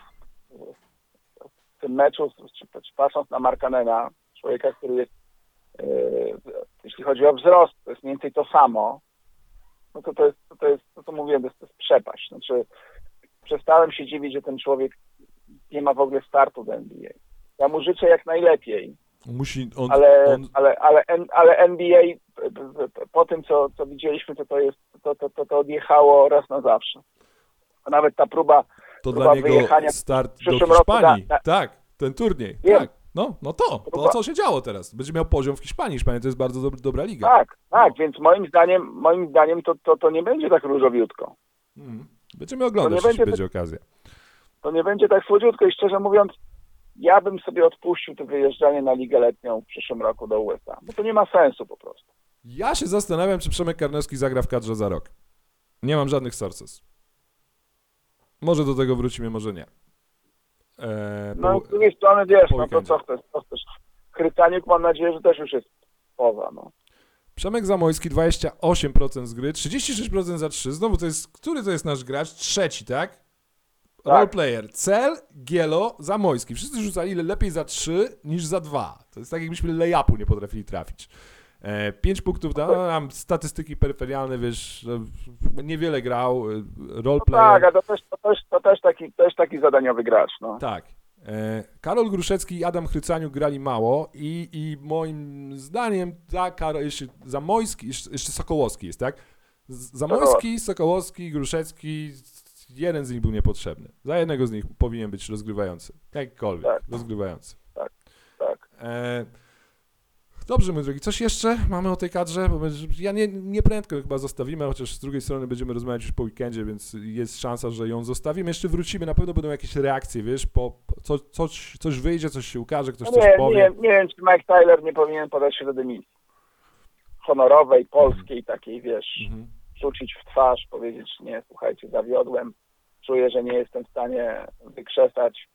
w tym meczu, czy, czy patrząc na Markanena, człowieka, który jest, yy, jeśli chodzi o wzrost, to jest mniej więcej to samo, no to to jest, to, to jest to co mówiłem, to jest, to jest przepaść. Znaczy przestałem się dziwić, że ten człowiek nie ma w ogóle startu do N B A. Ja mu życzę jak najlepiej, Musi on, ale, on... ale, ale, ale N B A po tym, co, co widzieliśmy, to to, jest, to, to, to, to odjechało raz na zawsze. A nawet ta próba, To próba dla niego wyjechania start w do przyszłym roku Hiszpanii. na- na- Tak, ten turniej. Wiem. Tak. No, no to, to Próba- co się działo teraz. Będzie miał poziom w Hiszpanii. Hiszpania to jest bardzo dobra, dobra liga. Tak, tak, więc moim zdaniem, moim zdaniem to, to, to nie będzie tak różowiutko. Mhm. Będziemy oglądać, To nie jeśli będzie będzie okazja. To nie będzie tak słodziutko i szczerze mówiąc, ja bym sobie odpuścił to wyjeżdżanie na ligę letnią w przyszłym roku do U S A, bo to nie ma sensu po prostu. Ja się zastanawiam, czy Przemek Karnewski zagra w kadrze za rok. Nie mam żadnych sources. Może do tego wrócimy, może nie. Eee, No po- z drugiej strony wiesz, po no to weekendzie. co chcesz, co chcesz. Chrycaniuk mam nadzieję, że też już jest poza, no. Przemek Zamojski dwadzieścia osiem procent z gry, trzydzieści sześć procent za trzy. Znowu to jest, który to jest nasz gracz? Trzeci, tak? Tak. Roleplayer. Cel, Gielo, Zamojski. Wszyscy rzucali lepiej za trzy niż za dwa. To jest tak, jakbyśmy lay-upu nie potrafili trafić. E, pięć punktów da, no, mam statystyki peryferialne, wiesz, no, niewiele grał, e, No roleplayer. tak, a to też, to też, to też, taki, też taki zadaniowy gracz, no. Tak. E, Karol Gruszecki i Adam Chrycaniuk grali mało i, i moim zdaniem za Karol, jeszcze Zamojski, jeszcze, jeszcze Sokołowski jest, tak? Z- Zamojski, Sokołowski, Gruszecki, jeden z nich był niepotrzebny. Za jednego z nich powinien być rozgrywający. Jakkolwiek, Tak. rozgrywający. Tak, tak. E, Dobrze, mój drogi, coś jeszcze mamy o tej kadrze? Bo będzie- ja nie, nie prędko chyba zostawimy, chociaż z drugiej strony będziemy rozmawiać już po weekendzie, więc jest szansa, że ją zostawimy. Jeszcze wrócimy, na pewno będą jakieś reakcje, wiesz, po, po, co, coś, coś wyjdzie, coś się ukaże, ktoś No coś nie, powie. nie, nie wiem, czy Mike Tyler nie powinien podać się do dymisji. Honorowej, polskiej, takiej, wiesz, Mhm. rzucić w twarz, powiedzieć, nie, słuchajcie, zawiodłem, czuję, że nie jestem w stanie wykrzesać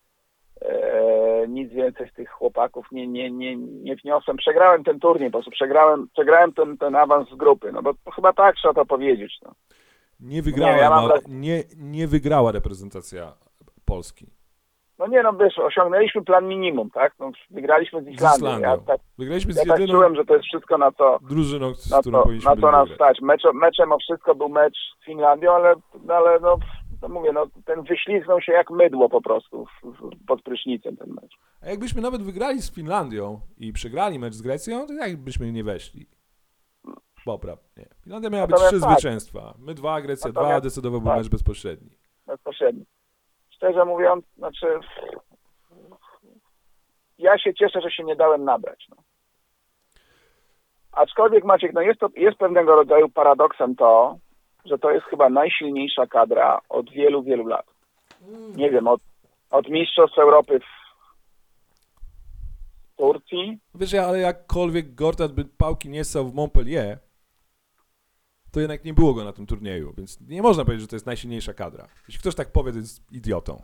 e, nic więcej z tych chłopaków, nie, nie, nie, nie wniosłem, przegrałem ten turniej, po prostu przegrałem, przegrałem ten, ten awans z grupy, no bo to chyba tak trzeba to powiedzieć, no. Nie wygrała, Nie, ja mam no, wraż- nie, nie wygrała reprezentacja Polski No nie, no wiesz, osiągnęliśmy plan minimum, tak, no, wygraliśmy z z Islandią, Islandią. ja tak, Wygraliśmy z ja tak jedyną czułem, że to jest wszystko na co drużyną, z na którą to, powinniśmy na to byli nas wygrać. stać. Meczem, meczem o wszystko był mecz z Finlandią, ale, no, ale no, no mówię, no ten wyślizgnął się jak mydło po prostu w, w, pod prysznicem ten mecz. A jakbyśmy nawet wygrali z Finlandią i przegrali mecz z Grecją, to jak byśmy nie weszli? Poprawnie. Finlandia miała być Natomiast trzy tak. zwycięstwa. My dwa, Grecja dwa, Natomiast decydował był tak. mecz bezpośredni. Bezpośrednio. Szczerze mówiąc, znaczy ja się cieszę, że się nie dałem nabrać. No. Aczkolwiek Maciek, no jest to jest pewnego rodzaju paradoksem to, że to jest chyba najsilniejsza kadra od wielu, wielu lat. Nie wiem, od, od Mistrzostw Europy w Turcji. Wiesz, ale jakkolwiek Gortat by pałki nie ssał w Montpellier, to jednak nie było go na tym turnieju, więc nie można powiedzieć, że to jest najsilniejsza kadra. Jeśli ktoś tak powie, to jest idiotą.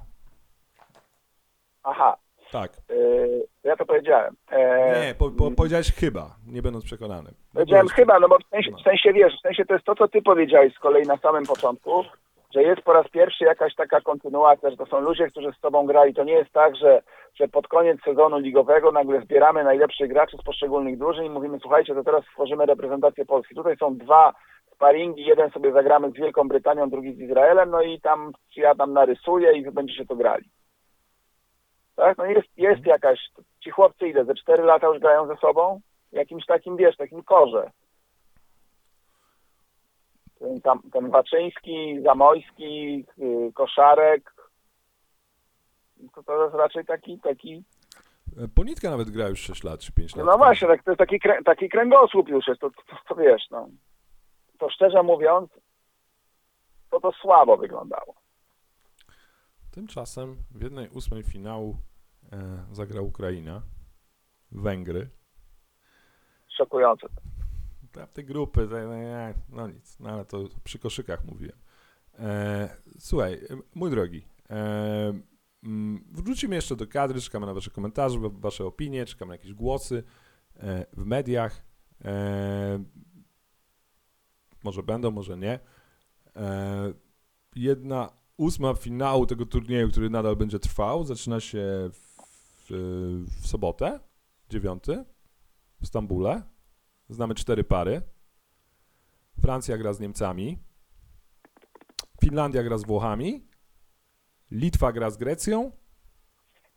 Aha, Tak. yy, ja to powiedziałem. E, Nie, po, po, powiedziałeś chyba, nie będąc przekonanym. Powiedziałem Byłeś- chyba, no bo w sensie, No. w sensie wiesz, w sensie to jest to, co ty powiedziałeś z kolei na samym początku, że jest po raz pierwszy jakaś taka kontynuacja, że to są ludzie, którzy z tobą grali. To nie jest tak, że, że pod koniec sezonu ligowego nagle zbieramy najlepszych graczy z poszczególnych drużyn i mówimy, słuchajcie, to teraz stworzymy reprezentację Polski. Tutaj są dwa sparingi, jeden sobie zagramy z Wielką Brytanią, drugi z Izraelem, no i tam ja tam narysuję i wy będziecie to grali. Tak, no jest, jest jakaś, ci chłopcy ile, ze cztery lata już grają ze sobą? Jakimś takim, wiesz, takim korze. Ten, tam, ten Waczyński, Zamojski, yy, Koszarek, to, to jest raczej taki, taki, Ponitka nawet gra już sześć lat, czy pięć lat. no właśnie, tak, to jest taki, krę, taki kręgosłup już jest, to, to, to, to wiesz, no. To szczerze mówiąc, to to słabo wyglądało. Tymczasem w jednej ósmej finału e, zagra Ukraina, Węgry. Szokujące. Te, te grupy, te, nie, no nic, no ale to przy koszykach mówiłem. E, słuchaj, e, mój drogi, e, mm, wrócimy jeszcze do kadry, czekamy na wasze komentarze, wa- wasze opinie, czekamy na jakieś głosy e, w mediach. E, może będą, może nie. E, jedna ósma finału tego turnieju, który nadal będzie trwał, zaczyna się w, w sobotę, dziewiąty, w Stambule. Znamy cztery pary. Francja gra z Niemcami. Finlandia gra z Włochami. Litwa gra z Grecją.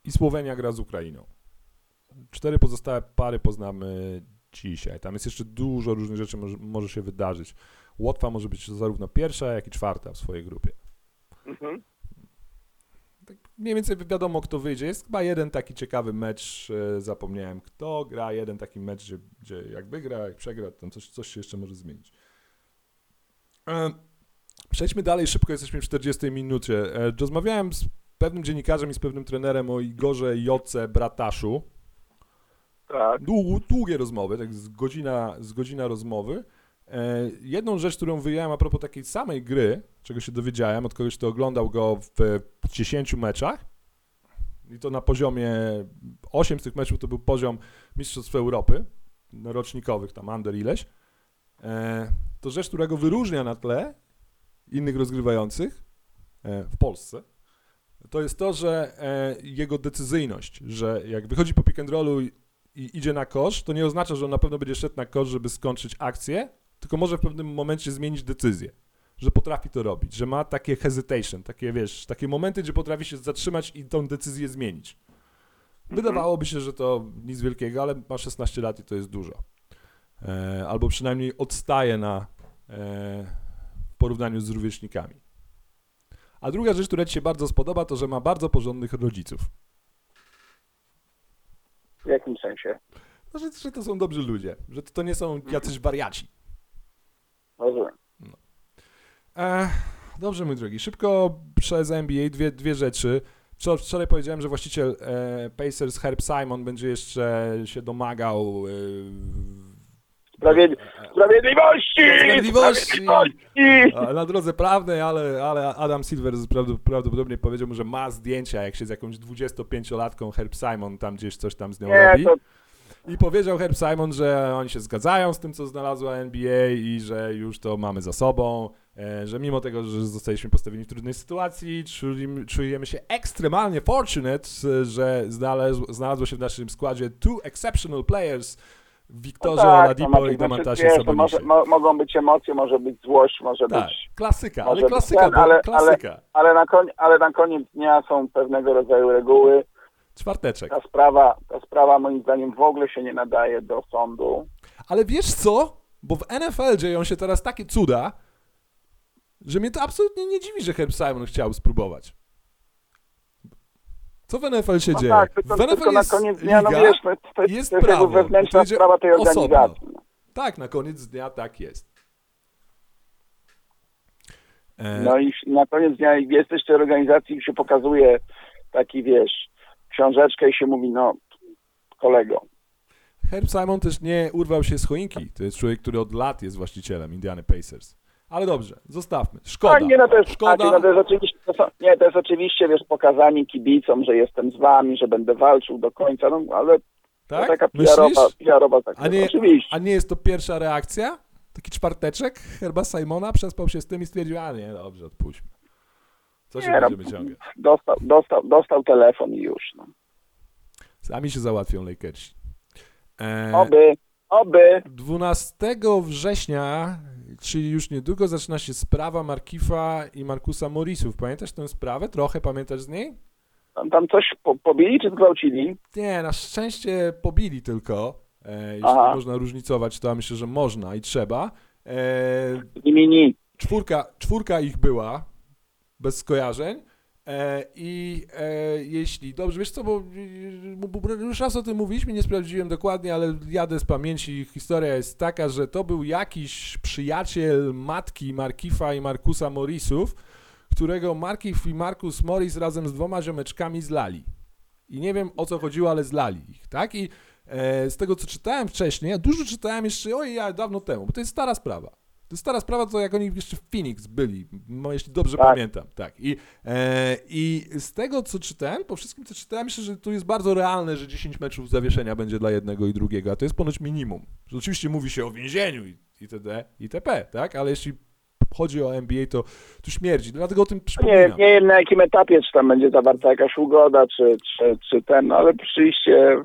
i Słowenia gra z Ukrainą. Cztery pozostałe pary poznamy dzisiaj. Tam jest jeszcze dużo różnych rzeczy, może, może się wydarzyć. Łotwa może być zarówno pierwsza, jak i czwarta w swojej grupie. Mhm. Tak mniej więcej wiadomo, kto wyjdzie. Jest chyba jeden taki ciekawy mecz, e, zapomniałem kto gra, jeden taki mecz, gdzie, gdzie jak wygra, jak przegra, tam coś, coś się jeszcze może zmienić. E, przejdźmy dalej, szybko jesteśmy w czterdziestej minucie. E, rozmawiałem z pewnym dziennikarzem i z pewnym trenerem o Igorze Joce Brataszu. Tak. Dług, długie rozmowy, tak z godzina, z godzina rozmowy. E, jedną rzecz, którą wyjąłem a propos takiej samej gry, czego się dowiedziałem od kogoś, kto oglądał go w dziesięciu meczach i to na poziomie, osiem z tych meczów to był poziom Mistrzostw Europy, rocznikowych, tam under ileś, e, to rzecz, która go wyróżnia na tle innych rozgrywających e, w Polsce, to jest to, że e, jego decyzyjność, że jak wychodzi po pick and rollu i, i idzie na kosz, to nie oznacza, że on na pewno będzie szedł na kosz, żeby skończyć akcję, tylko może w pewnym momencie zmienić decyzję, że potrafi to robić, że ma takie hesitation, takie wiesz, takie momenty, gdzie potrafi się zatrzymać i tą decyzję zmienić. Wydawałoby się, że to nic wielkiego, ale ma szesnaście lat i to jest dużo. E, albo przynajmniej odstaje na, e, w porównaniu z rówieśnikami. A druga rzecz, która ci się bardzo spodoba, to że ma bardzo porządnych rodziców. W jakim sensie? No, że, że to są dobrzy ludzie, że to, to nie są jacyś wariaci. Rozumiem. No. E, dobrze, mój drogi, szybko przez N B A dwie, dwie rzeczy. Wczor- wczoraj powiedziałem, że właściciel e, Pacers Herb Simon będzie jeszcze się domagał e, Sprawiedli- Sprawiedliwości! Sprawiedliwości! Sprawiedliwości! a, na drodze prawnej, ale, ale Adam Silver prawd- prawdopodobnie powiedział mu, że ma zdjęcia, jak się z jakąś dwudziestopięciolatką Herb Simon tam gdzieś coś tam z nią Nie, robi. to I powiedział Herb Simon, że oni się zgadzają z tym, co znalazła N B A i że już to mamy za sobą, e, że mimo tego, że zostaliśmy postawieni w trudnej sytuacji, czujemy, czujemy się ekstremalnie fortunate, że znalazł, znalazło się w naszym składzie two exceptional players w Wiktorze no tak, Oladipo no, i znaczy, Domantasie wiesz, to Sabonisie. może, mo, mogą być emocje, może być złość, może Tak, być... klasyka, może ale być klasyka, ten, bo ale, klasyka. Ale, na koń, ale na koniec dnia są pewnego rodzaju reguły. Czwarteczek. Ta sprawa, ta sprawa moim zdaniem w ogóle się nie nadaje do sądu. Ale wiesz co? Bo w N F L dzieją się teraz takie cuda, że mnie to absolutnie nie dziwi, że Herb Simon chciał spróbować. Co w N F L się No dzieje? tak, tylko, w N F L tylko na jest koniec dnia, no liga, wiesz, no, to jest, jest to jest prawo, jakby wewnętrzna to idzie sprawa tej osobno. organizacji. Tak, na koniec dnia tak jest. E, No i na koniec dnia jesteś w tej organizacji i się pokazuje taki, wiesz, książeczkę i się mówi, no, kolego. Herb Simon też nie urwał się z choinki. To jest człowiek, który od lat jest właścicielem Indiana Pacers. Ale dobrze, zostawmy. Szkoda. Tak, nie, no to jest, Szkoda. tak, no to jest oczywiście, to są, nie, to jest oczywiście, wiesz, pokazanie kibicom, że jestem z wami, że będę walczył do końca, no, ale to Tak? taka Myślisz? pijarowa, pijarowa tak, A nie, oczywiście. a nie jest to pierwsza reakcja? Taki czwarteczek Herba Simona przespał się z tym i stwierdził, a nie, dobrze, odpuśćmy. Co się Nie, no, będziemy ciągać? Dostał, dostał, dostał telefon i już, no. Sami się załatwią Lakersi. E, Oby, oby. dwunastego września, czyli już niedługo, zaczyna się sprawa Markifa i Markusa Morrisów. Pamiętasz tę sprawę? Trochę pamiętasz z niej? Tam, tam coś po, pobili czy zgwałcili? Nie, na szczęście pobili tylko. E, jeśli Aha. można różnicować, to myślę, że można i trzeba. E, Mini. czwórka, czwórka ich była, bez skojarzeń. E, I e, jeśli, dobrze, wiesz co, bo, bo, bo już raz o tym mówiliśmy, nie sprawdziłem dokładnie, ale jadę z pamięci. Historia jest taka, że to był jakiś przyjaciel matki Markifa i Markusa Morrisów, którego Markif i Markus Morris razem z dwoma ziomeczkami zlali. I nie wiem, o co chodziło, ale zlali ich, tak? I e, z tego, co czytałem wcześniej, ja dużo czytałem jeszcze, oj, ja dawno temu, bo to jest stara sprawa. To jest stara sprawa, to jak oni jeszcze w Phoenix byli, no, jeśli dobrze Tak. pamiętam, tak. I, e, I z tego, co czytałem, po wszystkim, co czytałem, myślę, że tu jest bardzo realne, że dziesięć meczów zawieszenia będzie dla jednego i drugiego, a to jest ponoć minimum. Że oczywiście mówi się o więzieniu i itd., itp., tak? Ale jeśli chodzi o N B A, to tu śmierdzi, dlatego o tym Nie, przypominam. nie wiem na jakim etapie, czy tam będzie zawarta jakaś ugoda, czy, czy, czy ten, no ale rzeczywiście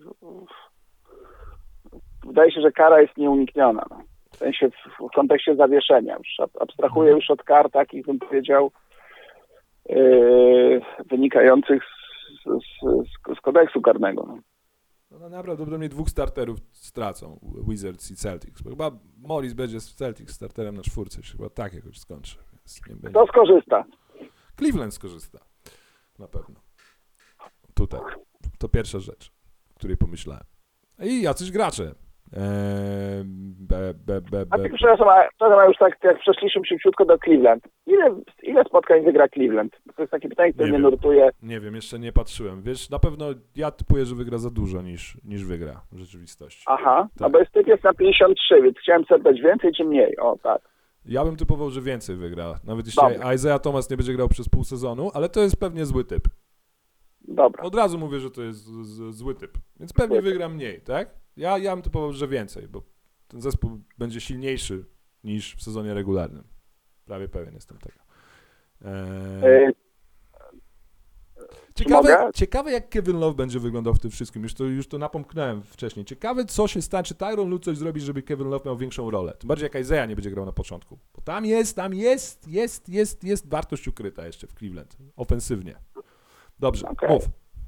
wydaje się, że kara jest nieunikniona. No. W sensie w, w kontekście zawieszenia. Już ab- abstrahuję już od kar takich, bym powiedział, yy, wynikających z, z, z, z kodeksu karnego. No. No, no naprawdę dwóch starterów stracą, Wizards i Celtics. Bo chyba Morris będzie z Celtics starterem na czwórce, się chyba tak jakoś skończy. Więc nie będzie. Kto skorzysta? Cleveland skorzysta. Na pewno. Tutaj. To pierwsza rzecz, o której pomyślałem. I jacyś gracze. Eee, be, be, be, A be. ty, przepraszam, a przepraszam, a już tak jak przeszliśmy szybciutko do Cleveland. Ile, ile spotkań wygra Cleveland? To jest takie pytanie, które Nie mnie wiem. nurtuje. Nie wiem, jeszcze nie patrzyłem. Wiesz, na pewno ja typuję, że wygra za dużo niż, niż wygra w rzeczywistości. Aha, Tak. no bo jest typ jest na pięćdziesiąt trzy, więc chciałem zapytać więcej czy mniej? O, tak. Ja bym typował, że więcej wygra. Nawet jeśli Dobra. Isaiah Thomas nie będzie grał przez pół sezonu, ale to jest pewnie zły typ. Dobra. Od razu mówię, że to jest z, z, zły typ. Więc pewnie Zły typ. wygra mniej, tak? Ja, ja bym typował, że więcej, bo ten zespół będzie silniejszy niż w sezonie regularnym. Prawie pewien jestem tego. Eee, Yy, ciekawe, mogę? ciekawe, jak Kevin Love będzie wyglądał w tym wszystkim. Już to, już to napomknąłem wcześniej. Ciekawe, co się stanie, czy Tyronn Lue coś zrobi, żeby Kevin Love miał większą rolę. Tym bardziej, jak Isaiah nie będzie grał na początku. Bo tam jest, tam jest, jest, jest, jest wartość ukryta jeszcze w Cleveland. Ofensywnie. Dobrze, Okej. mów.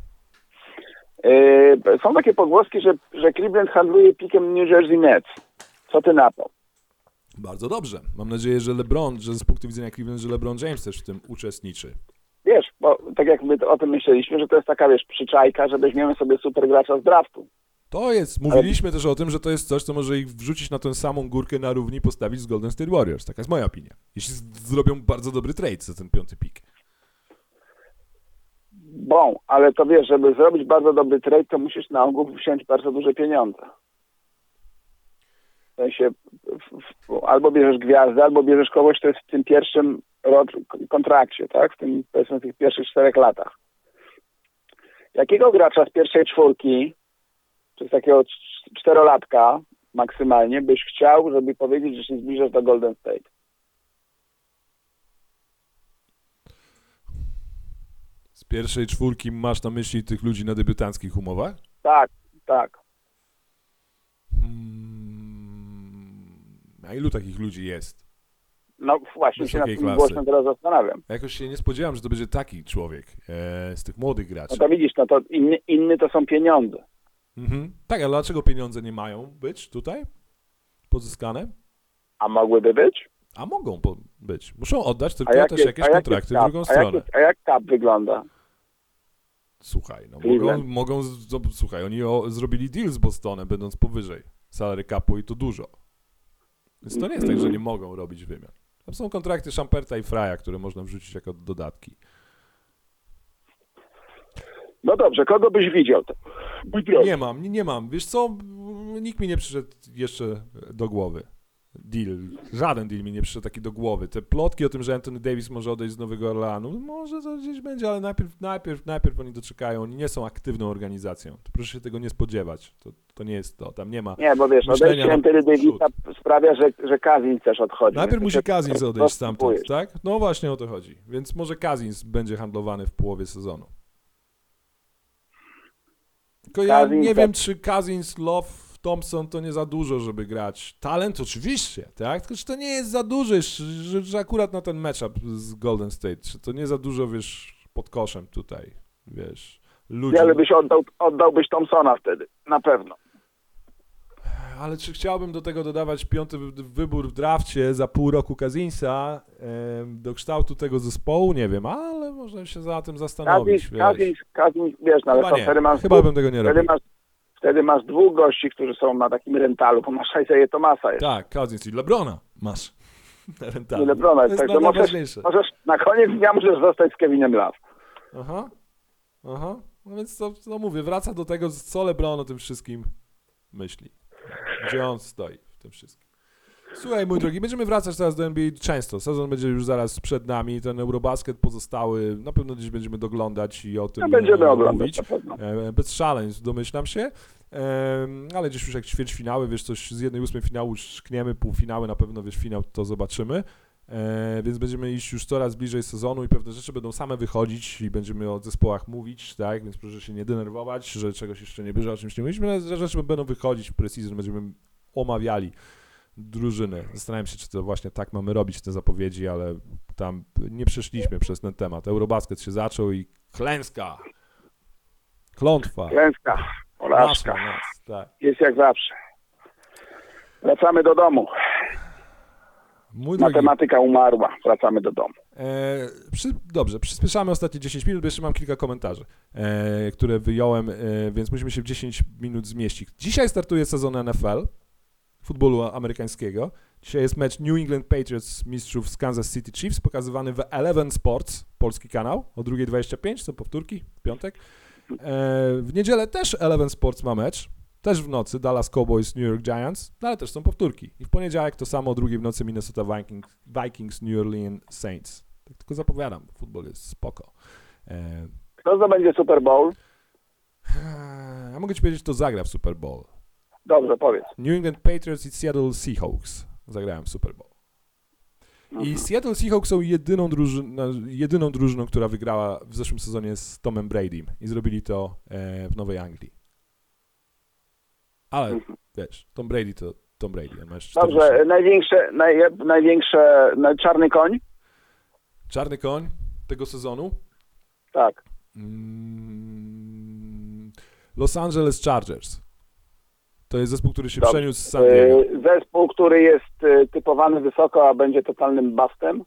yy, są takie pogłoski, że, że Cleveland handluje pikiem New Jersey Nets. Co ty na to? Bardzo dobrze. Mam nadzieję, że LeBron, że z punktu widzenia Cleveland, że LeBron James też w tym uczestniczy. Wiesz, bo tak jak my o tym myśleliśmy, że to jest taka, wiesz, przyczajka, że weźmiemy sobie super gracza z draftu. To jest, mówiliśmy też o tym, że to jest coś, co może ich wrzucić na tę samą górkę na równi, postawić z Golden State Warriors. Taka jest moja opinia. Jeśli z- zrobią bardzo dobry trade za ten piąty pik. Bon, ale to wiesz, żeby zrobić bardzo dobry trade, to musisz na ogół wziąć bardzo duże pieniądze. W sensie, w, w, albo bierzesz gwiazdę, albo bierzesz kogoś, kto jest w tym pierwszym rok, kontrakcie, tak? W tym, powiedzmy, tych pierwszych czterech latach. Jakiego gracza z pierwszej czwórki, czy z takiego cz- czterolatka maksymalnie, byś chciał, żeby powiedzieć, że się zbliżasz do Golden State? Z pierwszej czwórki masz na myśli tych ludzi na debiutanckich umowach? Tak, tak. Hmm, a ilu takich ludzi jest? No właśnie się nad Wysokiej tym klasy. głośno teraz zastanawiam. Jakoś się nie spodziewałem, że to będzie taki człowiek e, z tych młodych graczy. No to widzisz, no to inny, inny to są pieniądze. Mhm. Tak, ale dlaczego pieniądze nie mają być tutaj pozyskane? A mogłyby być? A mogą po- być. Muszą oddać A tylko jakie, też jakieś a jakie kontrakty w cap? drugą a stronę. jakie, a jak cap wygląda? Słuchaj, no mogą, Cleveland. mogą z, zo- słuchaj, oni o, zrobili deal z Bostonem, będąc powyżej salary capu i to dużo. Więc to nie jest tak, że nie mogą robić wymian. Tam są kontrakty Champerta i Frya, które można wrzucić jako dodatki. No dobrze, kogo byś widział? To? Mój drogi. Nie mam, nie, nie mam. Wiesz co, nikt mi nie przyszedł jeszcze do głowy. Deal. Żaden deal mi nie przyszedł taki do głowy. Te plotki o tym, że Anthony Davis może odejść z Nowego Orleanu, może to gdzieś będzie, ale najpierw, najpierw, najpierw oni doczekają. Oni nie są aktywną organizacją. To proszę się tego nie spodziewać. To, to nie jest to. Tam nie ma. Nie, bo wiesz, myślenia odejście na Anthony przód. Davisa sprawia, że, że Cousins też odchodzi. Najpierw Więc musi to się Cousins po odejść prostu stamtąd, kupujesz. tak? No właśnie o to chodzi. Więc może Cousins będzie handlowany w połowie sezonu. Tylko ja Cousins nie tak. wiem, czy Cousins, Love, Thompson to nie za dużo, żeby grać. Talent oczywiście, tak? Tylko czy to nie jest za dużo, że, że akurat na ten matchup z Golden State, czy to nie za dużo, wiesz, pod koszem tutaj, wiesz, ludzi. Wiele byś oddał, oddałbyś Thompsona wtedy, na pewno. Ale czy chciałbym do tego dodawać piąty wy- wybór w drafcie za pół roku Cousinsa em, do kształtu tego zespołu? Nie wiem, ale można się za tym zastanowić. Cousins, wiesz. Cousins, Cousins, wiesz, no ale Chyba to nie, wtedy masz chyba dwóch, bym tego nie wtedy robił. masz, wtedy masz dwóch gości, którzy są na takim rentalu, bo masz Isaiah Thomasa jeszcze. Tak, Cousins i LeBrona masz. I LeBrona To jest, jest także możesz, najważniejsze. możesz, na koniec dnia możesz zostać z Kevinem Love. Aha, aha. No więc to, to mówię, wraca do tego, co LeBron o tym wszystkim myśli. Gdzie on stoi w tym wszystkim. Słuchaj, mój drogi, będziemy wracać teraz do N B A często. Sezon będzie już zaraz przed nami. Ten Eurobasket pozostały, na pewno gdzieś będziemy doglądać i o tym No, będziemy e, oglądać mówić. na pewno. E, bez szaleń, domyślam się. E, ale gdzieś już jak ćwierćfinały, wiesz, coś z jednej ósmej finału szkniemy, półfinały, na pewno, wiesz, finał to zobaczymy. E, więc będziemy iść już coraz bliżej sezonu i pewne rzeczy będą same wychodzić i będziemy o zespołach mówić, tak, więc proszę się nie denerwować, że czegoś jeszcze nie bierze, o czymś nie mówiliśmy, ale że rzeczy będą wychodzić w pre-season, będziemy omawiali drużyny. Zastanawiam się, czy to właśnie tak mamy robić te zapowiedzi, ale tam nie przeszliśmy przez ten temat. Eurobasket się zaczął i klęska Klątwa. Klęska, porażka. Nasza, nas, tak. Jest jak zawsze. Wracamy do domu. Mój drogi, Matematyka umarła. Wracamy do domu. e, przy, dobrze, przyspieszamy ostatnie dziesięć minut, bo jeszcze mam kilka komentarzy, e, które wyjąłem, e, więc musimy się w dziesięć minut zmieścić. Dzisiaj startuje sezon N F L, futbolu amerykańskiego. Dzisiaj jest mecz New England Patriots mistrzów z Kansas City Chiefs, pokazywany w Eleven Sports, polski kanał, o druga dwadzieścia pięć, są powtórki, w piątek. E, w niedzielę też Eleven Sports ma mecz, też w nocy, Dallas Cowboys, New York Giants, no ale też są powtórki. I w poniedziałek to samo o drugiej w nocy Minnesota Vikings, Vikings New Orleans Saints. Tak tylko zapowiadam, futbol jest spoko. E, Kto zdobędzie Super Bowl? ja mogę ci powiedzieć, kto zagra w Super Bowl. Dobrze, powiedz. New England Patriots i Seattle Seahawks zagrałem w Super Bowl. I Seattle Seahawks są jedyną drużyną, jedyną drużyną, która wygrała w zeszłym sezonie z Tomem Bradym i zrobili to e, w Nowej Anglii. Ale wiesz, Tom Brady to Tom Brady. On ma czterdzieści. Dobrze, największe, naj, największe, naj, czarny koń? Czarny koń tego sezonu? Tak. Mm, Los Angeles Chargers. To jest zespół, który się Dobrze. przeniósł z San Diego. Y, Zespół, który jest y, typowany wysoko, a będzie totalnym bustem?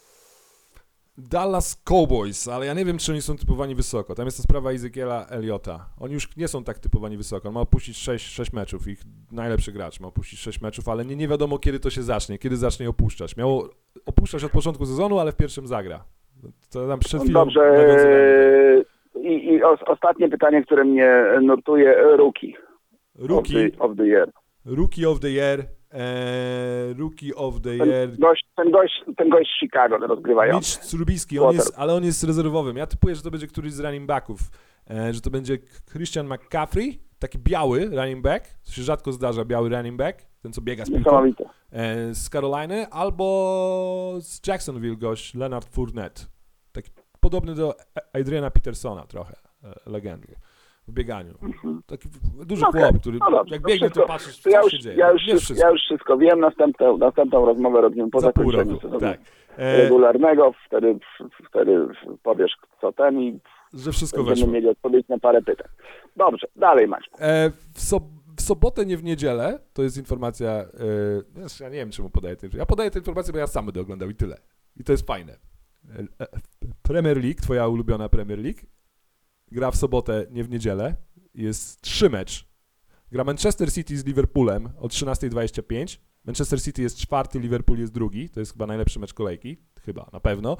Dallas Cowboys, ale ja nie wiem, czy oni są typowani wysoko. Tam jest ta sprawa Ezekiela Elliotta. Oni już nie są tak typowani wysoko. On ma opuścić sześć meczów. Ich najlepszy gracz ma opuścić sześć meczów, ale nie, nie wiadomo, kiedy to się zacznie, kiedy zacznie opuszczać. Miało opuszczać od początku sezonu, ale w pierwszym zagra. To tam przed chwilą Dobrze. nawiązywałem. I, i os, ostatnie pytanie, które mnie nurtuje, Rookie. Rookie, Of the, of the year. Rookie of the Year, e, Rookie of the Ten Year, gość, ten gość, ten gość z Chicago, ten rozgrywający. Mitch Trubisky, on jest, ale on jest rezerwowym. Ja typuję, że to będzie któryś z running backów, e, że to będzie Christian McCaffrey, taki biały running back, to się rzadko zdarza, biały running back, ten co biega z piłką, Niesamowite. e, z Caroliny, albo z Jacksonville gość, Leonard Fournette, taki podobny do Adriana Petersona trochę, e, legendy. W bieganiu. Taki duży Okay. chłop, który No dobrze, jak to biegnie, wszystko. to patrzysz, co ja się już, dzieje. ja, już Wiesz wszystko, ja już wszystko wiem, następną, następną rozmowę robimy po Za pół zakończeniu roku, sezonu tak. E, regularnego, wtedy, wtedy powiesz co ten i że wszystko będziemy weszło. mieli odpowiedź na parę pytań. Dobrze, dalej Masz. E, w, so, w sobotę, nie w niedzielę, to jest informacja, e, ja nie wiem, czemu podaję tę informację. Ja podaję tę informację, bo ja sam będę oglądał i tyle. I to jest fajne. E, e, Premier League, twoja ulubiona Premier League, gra w sobotę, nie w niedzielę. Jest trzy mecz. Gra Manchester City z Liverpoolem o trzynasta dwadzieścia pięć. Manchester City jest czwarty, Liverpool jest drugi. To jest chyba najlepszy mecz kolejki. Chyba, na pewno.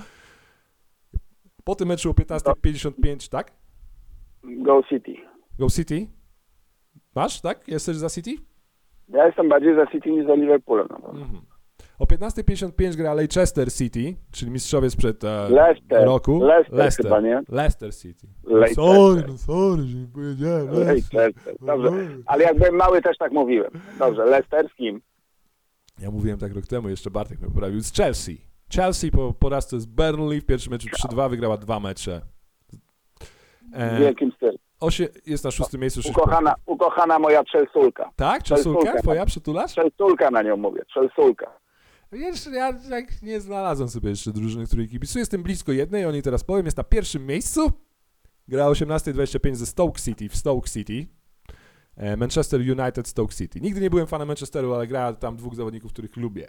Po tym meczu o piętnasta pięćdziesiąt pięć, tak? Go City. Go City. Masz, tak? Jesteś za City? Ja jestem bardziej za City niż za Liverpoolem. No. Mhm. O piętnasta pięćdziesiąt pięć gra Leicester City, czyli mistrzowie sprzed e, Leicester. roku. Leicester chyba, nie? Leicester City. Leicester. Sorry, no sorry, że nie powiedziałem. Leicester. Dobrze, ale jak byłem mały, też tak mówiłem. Dobrze, Leicester z kim? Ja mówiłem tak rok temu, jeszcze Bartek mnie poprawił, z Chelsea. Chelsea po porażce z Burnley w pierwszym meczu trzy dwa, wygrała dwa mecze. W wielkim stylu. Osie, jest na szóstym miejscu. sześć Ukochana, ukochana moja Czelsulka. Tak? Czelsulka? Czelsulka. Twoja przytulasz? Czelsulka na nią mówię, Czelsulka. Jeszcze ja tak nie znalazłem sobie jeszcze drużyny, której kibicuję. Jestem blisko jednej, o niej teraz powiem. Jest na pierwszym miejscu. Gra o osiemnasta dwadzieścia pięć ze Stoke City w Stoke City. Manchester United, Stoke City. Nigdy nie byłem fanem Manchesteru, ale gra tam dwóch zawodników, których lubię.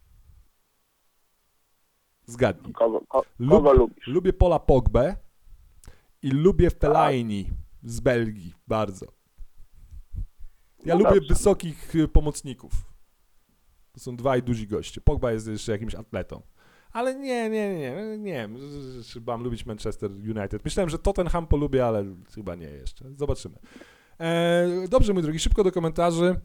Zgadnij. Kogo, ko, Lub- kogo lubisz? Lubię Paula Pogbę i lubię Fellaini z Belgii bardzo. Ja No lubię dobrze. wysokich y, pomocników. To są dwaj duzi goście. Pogba jest jeszcze jakimś atletą. Ale nie, nie, nie, nie, nie wiem, chyba mam lubić Manchester United. Myślałem, że Tottenham polubię, ale chyba nie jeszcze. Zobaczymy. E, dobrze, mój drogi, szybko do komentarzy.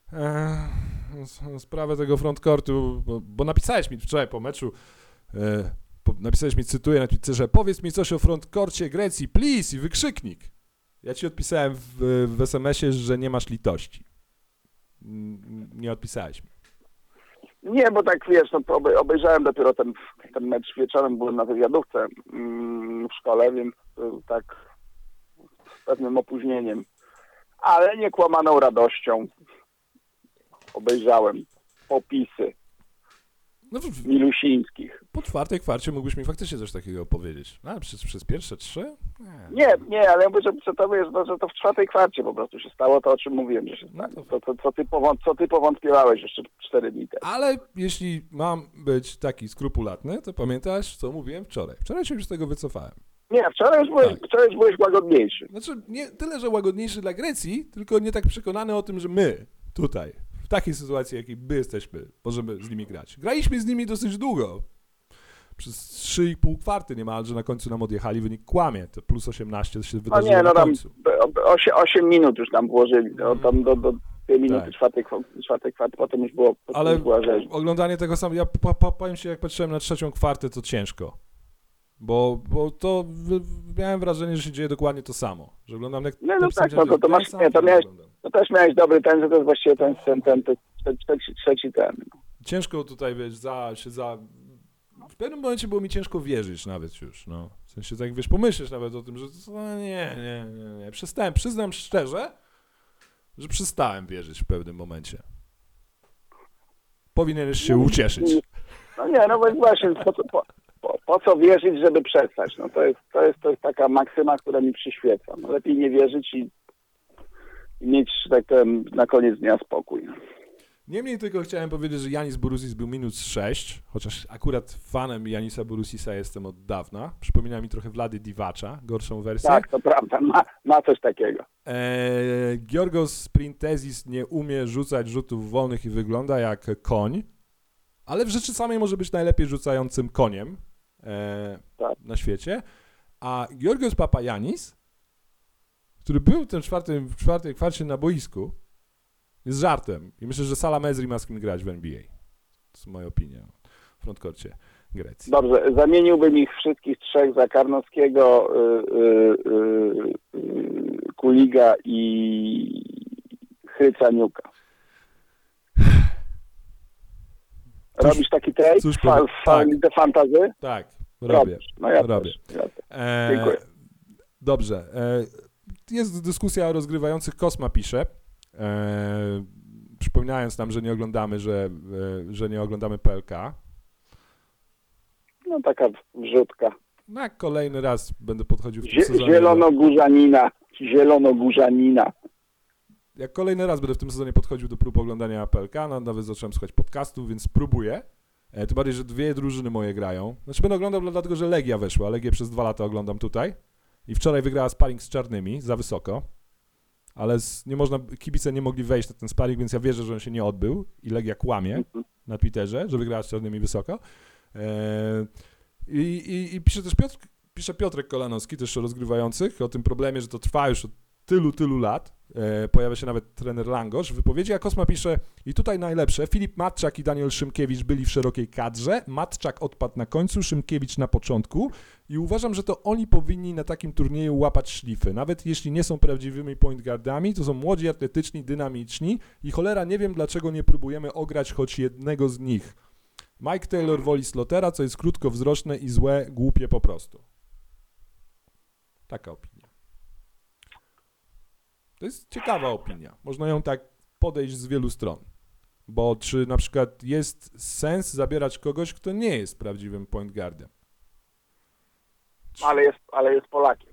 E, sprawę tego frontcourtu, bo, bo napisałeś mi wczoraj po meczu, e, po, napisałeś mi, cytuję na Twitterze, powiedz mi coś o frontcourcie Grecji, please, i wykrzyknik. Ja ci odpisałem w, w es em esie, że nie masz litości. N- Nie odpisałeś mi. Nie, bo tak wiesz, no, obe- obejrzałem dopiero ten, ten mecz wieczorem, byłem na wywiadówce mm, w szkole, więc y, tak z pewnym opóźnieniem, ale niekłamaną radością obejrzałem popisy No, w, milusińskich. po czwartej kwarcie mógłbyś mi faktycznie coś takiego opowiedzieć. No, ale przez, przez pierwsze trzy? Nie. Nie, nie, ale ja mówię, że, że, to, wiesz, no, że to w czwartej kwarcie po prostu się stało to, o czym mówiłem, że się No stało. to- To, to, co, ty pową- co ty powątpiewałeś jeszcze cztery dni temu. Ale jeśli mam być taki skrupulatny, to pamiętasz, co mówiłem wczoraj. Wczoraj się już z tego wycofałem. Nie, wczoraj już byłeś, Tak. wczoraj już byłeś łagodniejszy. Znaczy, nie tyle, że łagodniejszy dla Grecji, tylko nie tak przekonany o tym, że my tutaj, w takiej sytuacji, jakiej my jesteśmy, możemy z nimi grać. Graliśmy z nimi dosyć długo. Przez trzy i pół kwarty niemalże na końcu nam odjechali, wynik kłamie. To plus osiemnaście się No wydarzyło nie, no na tam końcu. osiem minut już tam włożyli, no, tam do, do dwie minuty Tak. czwartej, kwa- czwartej kwarty, potem już było, potem Ale już była rzeź. oglądanie tego samego, ja po, po, powiem ci, jak patrzyłem na trzecią kwartę, to ciężko. Bo, bo to w, w, miałem wrażenie, że się dzieje dokładnie to samo. Że oglądam jak... No, no ten tak, sędzia no to- to ten masz- sam nie, to film miałeś- oglądam. No też miałeś dobry ten, że to jest właściwie ten, ten, ten, ten, ten trzeci, trzeci ten. Ciężko tutaj, wiesz, za, się za... W pewnym momencie było mi ciężko wierzyć nawet już, no. W sensie tak, wiesz, pomyśleć nawet o tym, że no, nie, nie, nie, nie. Przestałem, przyznam szczerze, że przestałem wierzyć w pewnym momencie. Powinieneś się ucieszyć. No nie, no bo właśnie, po, co- po, po, po co wierzyć, żeby przestać? No to jest, to jest, to jest taka maksyma, która mi przyświeca. No lepiej nie wierzyć i, i mieć, że tak powiem, na koniec dnia spokój. Niemniej tylko chciałem powiedzieć, że Janis Borusis był minus sześć, chociaż akurat fanem Janisa Borusisa jestem od dawna. Przypomina mi trochę Vlady Divacza, gorszą wersję. Tak, to prawda, ma, ma coś takiego. Eee, Giorgos Printezis nie umie rzucać rzutów wolnych i wygląda jak koń, ale w rzeczy samej może być najlepiej rzucającym koniem eee, Tak. na świecie. A Giorgos Papagiannis, który był w tym czwartym, w czwartej kwarcie na boisku, jest żartem. I myślę, że Salah Mezri ma z kim grać w N B A. To jest moja opinia w frontkorcie Grecji. Dobrze, zamieniłbym ich wszystkich trzech za Karnowskiego, y, y, y, y, Kuliga i Chrycaniuka. Robisz taki trade? cóż Fa, powie- fa, tak. te fantazy? Tak, robię. Robisz. No ja robię. też. Ja też. Eee, Dziękuję. Dobrze. Eee, jest dyskusja o rozgrywających. Kosma pisze, eee, przypominając nam, że nie oglądamy, że, e, że nie oglądamy P L K. No taka wrzutka. No jak kolejny raz będę podchodził w tym Zie, sezonie. Do, zielonogórzanina. Zielonogórzanina. jak kolejny raz będę w tym sezonie podchodził do prób oglądania P L K, no nawet zacząłem słuchać podcastów, więc spróbuję. E, tym bardziej, że dwie drużyny moje grają. Znaczy będę oglądał dlatego, że Legia weszła. Legię przez dwa lata oglądam tutaj. I wczoraj wygrała sparring z czarnymi, za wysoko. Ale z, nie można, kibice nie mogli wejść na ten sparring, więc ja wierzę, że on się nie odbył. I Legia kłamie na Twitterze, że wygrała z czarnymi wysoko. E, i, i, I pisze też Piotr, pisze Piotrek Kolanowski, też o rozgrywających, o tym problemie, że to trwa już od tylu, tylu lat. E, pojawia się nawet trener Langosz w wypowiedzi, a Kosma pisze, i tutaj najlepsze, Filip Matczak i Daniel Szymkiewicz byli w szerokiej kadrze, Matczak odpadł na końcu, Szymkiewicz na początku i uważam, że to oni powinni na takim turnieju łapać szlify. Nawet jeśli nie są prawdziwymi point guardami, to są młodzi, atletyczni, dynamiczni i cholera nie wiem, dlaczego nie próbujemy ograć choć jednego z nich. Mike Taylor woli Slotera, co jest krótkowzroczne i złe, głupie po prostu. Taka opinia. To jest ciekawa opinia. Można ją tak podejść z wielu stron. Bo czy na przykład jest sens zabierać kogoś, kto nie jest prawdziwym point guardem? Czy... Ale jest, ale jest Polakiem.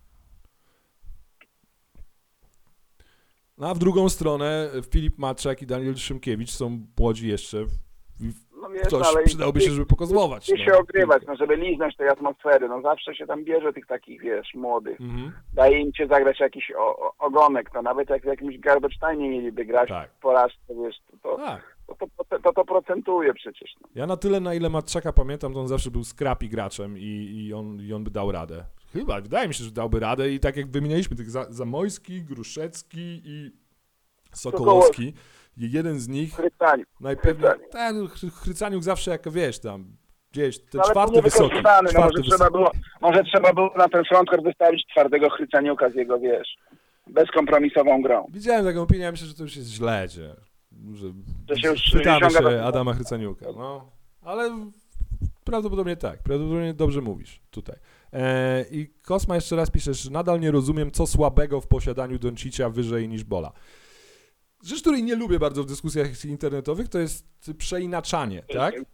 No a w drugą stronę Filip Matczak i Daniel Szymkiewicz są młodzi jeszcze. No wiesz, Ktoś ale przydałoby się, żeby pokozłować. Gdzie no. się ogrywać, no żeby liznąć tej atmosfery, no zawsze się tam bierze tych takich, wiesz, młodych. Mhm. Daje im cię zagrać jakiś o, o, ogonek, to nawet jak w jakimś garbage time mieliby grać Tak. w porażce, wiesz, to to, Tak. to, to, to, to procentuje przecież. No. Ja na tyle, na ile Matczaka pamiętam, to on zawsze był scrappy graczem i, i, on, i on by dał radę. Chyba, wydaje mi się, że dałby radę i tak jak wymienialiśmy tych za, Zamojski, Gruszecki i Sokołowski, jeden z nich Chrycaniu. najpewniej, Chrycaniuk. ten Chry- Chrycaniuk zawsze jak wiesz tam, gdzieś ten No, ale czwarty był wysoki, niewykorzystany, no czwarty może wysoki. trzeba, było, może trzeba było na ten frontcourt wystawić twardego Chrycaniuka z jego, wiesz, bezkompromisową grą. Widziałem taką opinię, ja myślę, że to już jest źle, że, że To się już pytamy ściąga się do- Adama Chrycaniuka, no, ale prawdopodobnie tak, prawdopodobnie dobrze mówisz tutaj. E, I Kosma jeszcze raz pisze, że nadal nie rozumiem, co słabego w posiadaniu Doncicia wyżej niż Bola. Rzecz, której nie lubię bardzo w dyskusjach internetowych, to jest przeinaczanie, tak?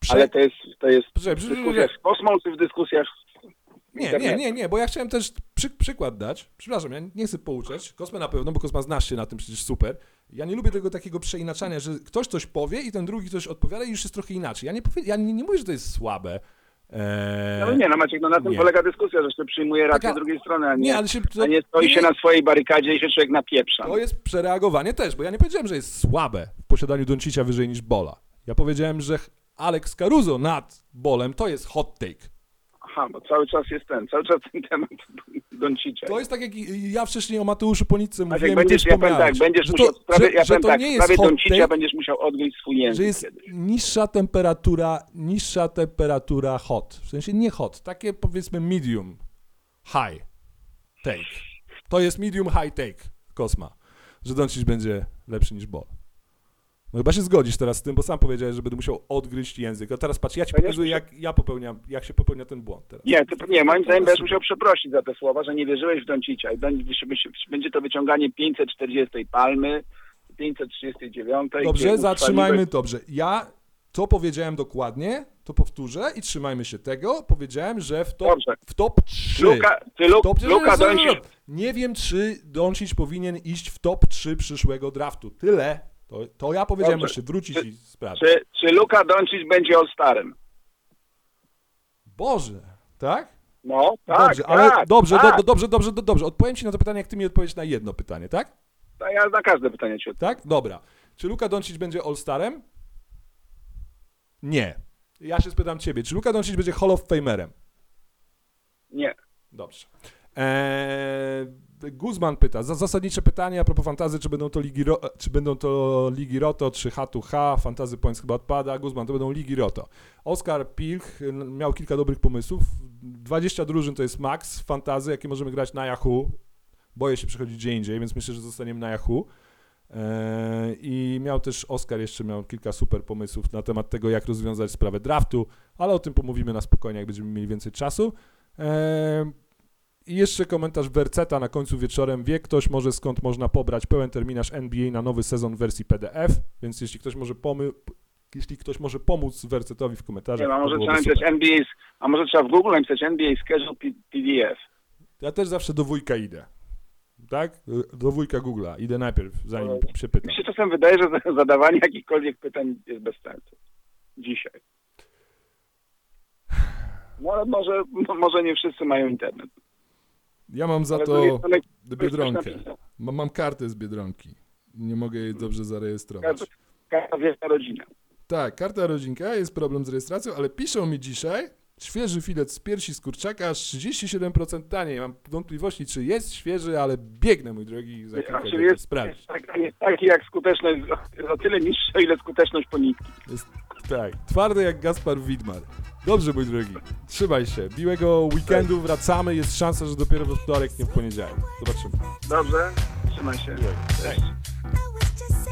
Ale to jest, to jest Poczekaj, w poczekaj, dyskusjach z Kosmą, czy w dyskusjach w Nie, nie, internecie? nie, nie, bo ja chciałem też przy, przykład dać. Przepraszam, ja nie chcę pouczać. Kosmę na pewno, bo Kosma znasz się na tym przecież super. Ja nie lubię tego takiego przeinaczania, że ktoś coś powie i ten drugi coś odpowiada i już jest trochę inaczej. Ja nie, powie, ja nie, nie mówię, że to jest słabe. Eee, No nie, no Maciek, no na tym nie. polega dyskusja, że się przyjmuje rację Taka- drugiej strony, a nie, nie, ale się, to, a nie stoi nie, się na swojej barykadzie i się człowiek napieprza. To jest przereagowanie też, bo ja nie powiedziałem, że jest słabe w posiadaniu Doncicia wyżej niż Bola. Ja powiedziałem, że Alex Caruso nad Bolem to jest hot take. Aha, bo cały czas jest ten, cały czas ten temat Doncicia. To jest tak, jak i- ja wcześniej o Mateuszu Poniczce Maciek, mówiłem i będziesz, ty ja powiem tak, wspomniałeś, będziesz że musiał, to, w sprawie, że, ja że powiem to tak, nie w jest sprawie hot Doncicia take, będziesz musiał odgryźć swój że język jest kiedyś. niższa temperatura, niższa temperatura hot. W sensie nie hot, takie powiedzmy medium high take. To jest medium high take Kosma, że Doncic będzie lepszy niż Bol. No chyba się zgodzisz teraz z tym, bo sam powiedziałeś, że będę musiał odgryźć język. A teraz patrz, ja ci Będziesz pokazuję, jak ja popełniam, jak się popełnia ten błąd teraz. Nie, to, nie, moim zdaniem będziesz musiał przeprosić za te słowa, że nie wierzyłeś w Doncicia i będzie, będzie to wyciąganie pięćset czterdziestej palmy, pięćset trzydziestej dziewiątej. Dobrze, gdzie zatrzymajmy, uchwaliłeś- dobrze. Ja to powiedziałem dokładnie, to powtórzę i trzymajmy się tego. Powiedziałem, że w top, Dobrze. w top trzy. Luka, ty Lu, Top, Luka Doncic, nie wiem, czy Doncic powinien iść w top trzy przyszłego draftu. Tyle. To, to ja powiedziałem, Dobrze. muszę wrócić Czy- i sprawdzić. czy, czy Luka Doncic będzie All-Starem? Boże, tak? No, tak, Dobrze, ale tak, dobrze, tak. do, dobrze, dobrze, do, dobrze. Odpowiem ci na to pytanie, jak ty mi odpowiesz na jedno pytanie, tak? To ja na każde pytanie ci odpowiem. Tak? Dobra. Czy Luka Doncic będzie All-Starem? Nie. Ja się spytam ciebie, czy Luka Doncic będzie Hall of Famerem? Nie. Dobrze. Eee, Guzman pyta, za zasadnicze pytanie a propos fantazy, czy będą to ligi, ro, czy będą to ligi Roto, czy H to H, fantazy points chyba odpada. Guzman, to będą ligi Roto. Oskar Pilch miał kilka dobrych pomysłów. dwadzieścia drużyn to jest max fantazy, jakie możemy grać na Yahoo. Boję się przechodzić gdzie indziej, więc myślę, że zostaniemy na Yahoo. Eee, I miał też Oskar jeszcze miał kilka super pomysłów na temat tego, jak rozwiązać sprawę draftu, ale o tym pomówimy na spokojnie, jak będziemy mieli więcej czasu. Eee, I jeszcze komentarz Werceta na końcu wieczorem. Wie ktoś może skąd można pobrać pełen terminarz N B A na nowy sezon w wersji P D F, więc jeśli ktoś może pomy- jeśli ktoś może pomóc Wercetowi w komentarzach, Nie, a to może byłoby trzeba napisać super. N B A, a może trzeba w Google napisać N B A Schedule P D F. Ja też zawsze do wujka idę. Tak? Do wujka Google'a. Idę najpierw, zanim Ale- się pytam. Mi się czasem wydaje, że za- zadawanie jakichkolwiek pytań jest bez sensu. Dzisiaj. No ale może, no, może nie wszyscy mają internet. Ja mam za Ale z drugiej to strony ktoś Biedronkę. napisał. Mam, mam kartę z Biedronki. Nie mogę jej dobrze zarejestrować. Każda, każda wielka rodzina. Tak, karta rodzinka, jest problem z rejestracją, ale piszą mi dzisiaj świeży filet z piersi z kurczaka aż trzydzieści siedem procent taniej. Mam wątpliwości, czy jest świeży, ale biegnę, mój drogi, za kilka Znaczy godzin jest, sprawdzić. jest, taki, jest taki jak skuteczność, jest o tyle niższa, ile skuteczność ponitki. Jest, tak, twardy jak Gaspar Widmar. Dobrze, mój drogi, trzymaj się. Miłego weekendu, wracamy, jest szansa, że dopiero we wtorek, nie w poniedziałek. Zobaczymy. Dobrze? Trzymaj się. Cześć. I was just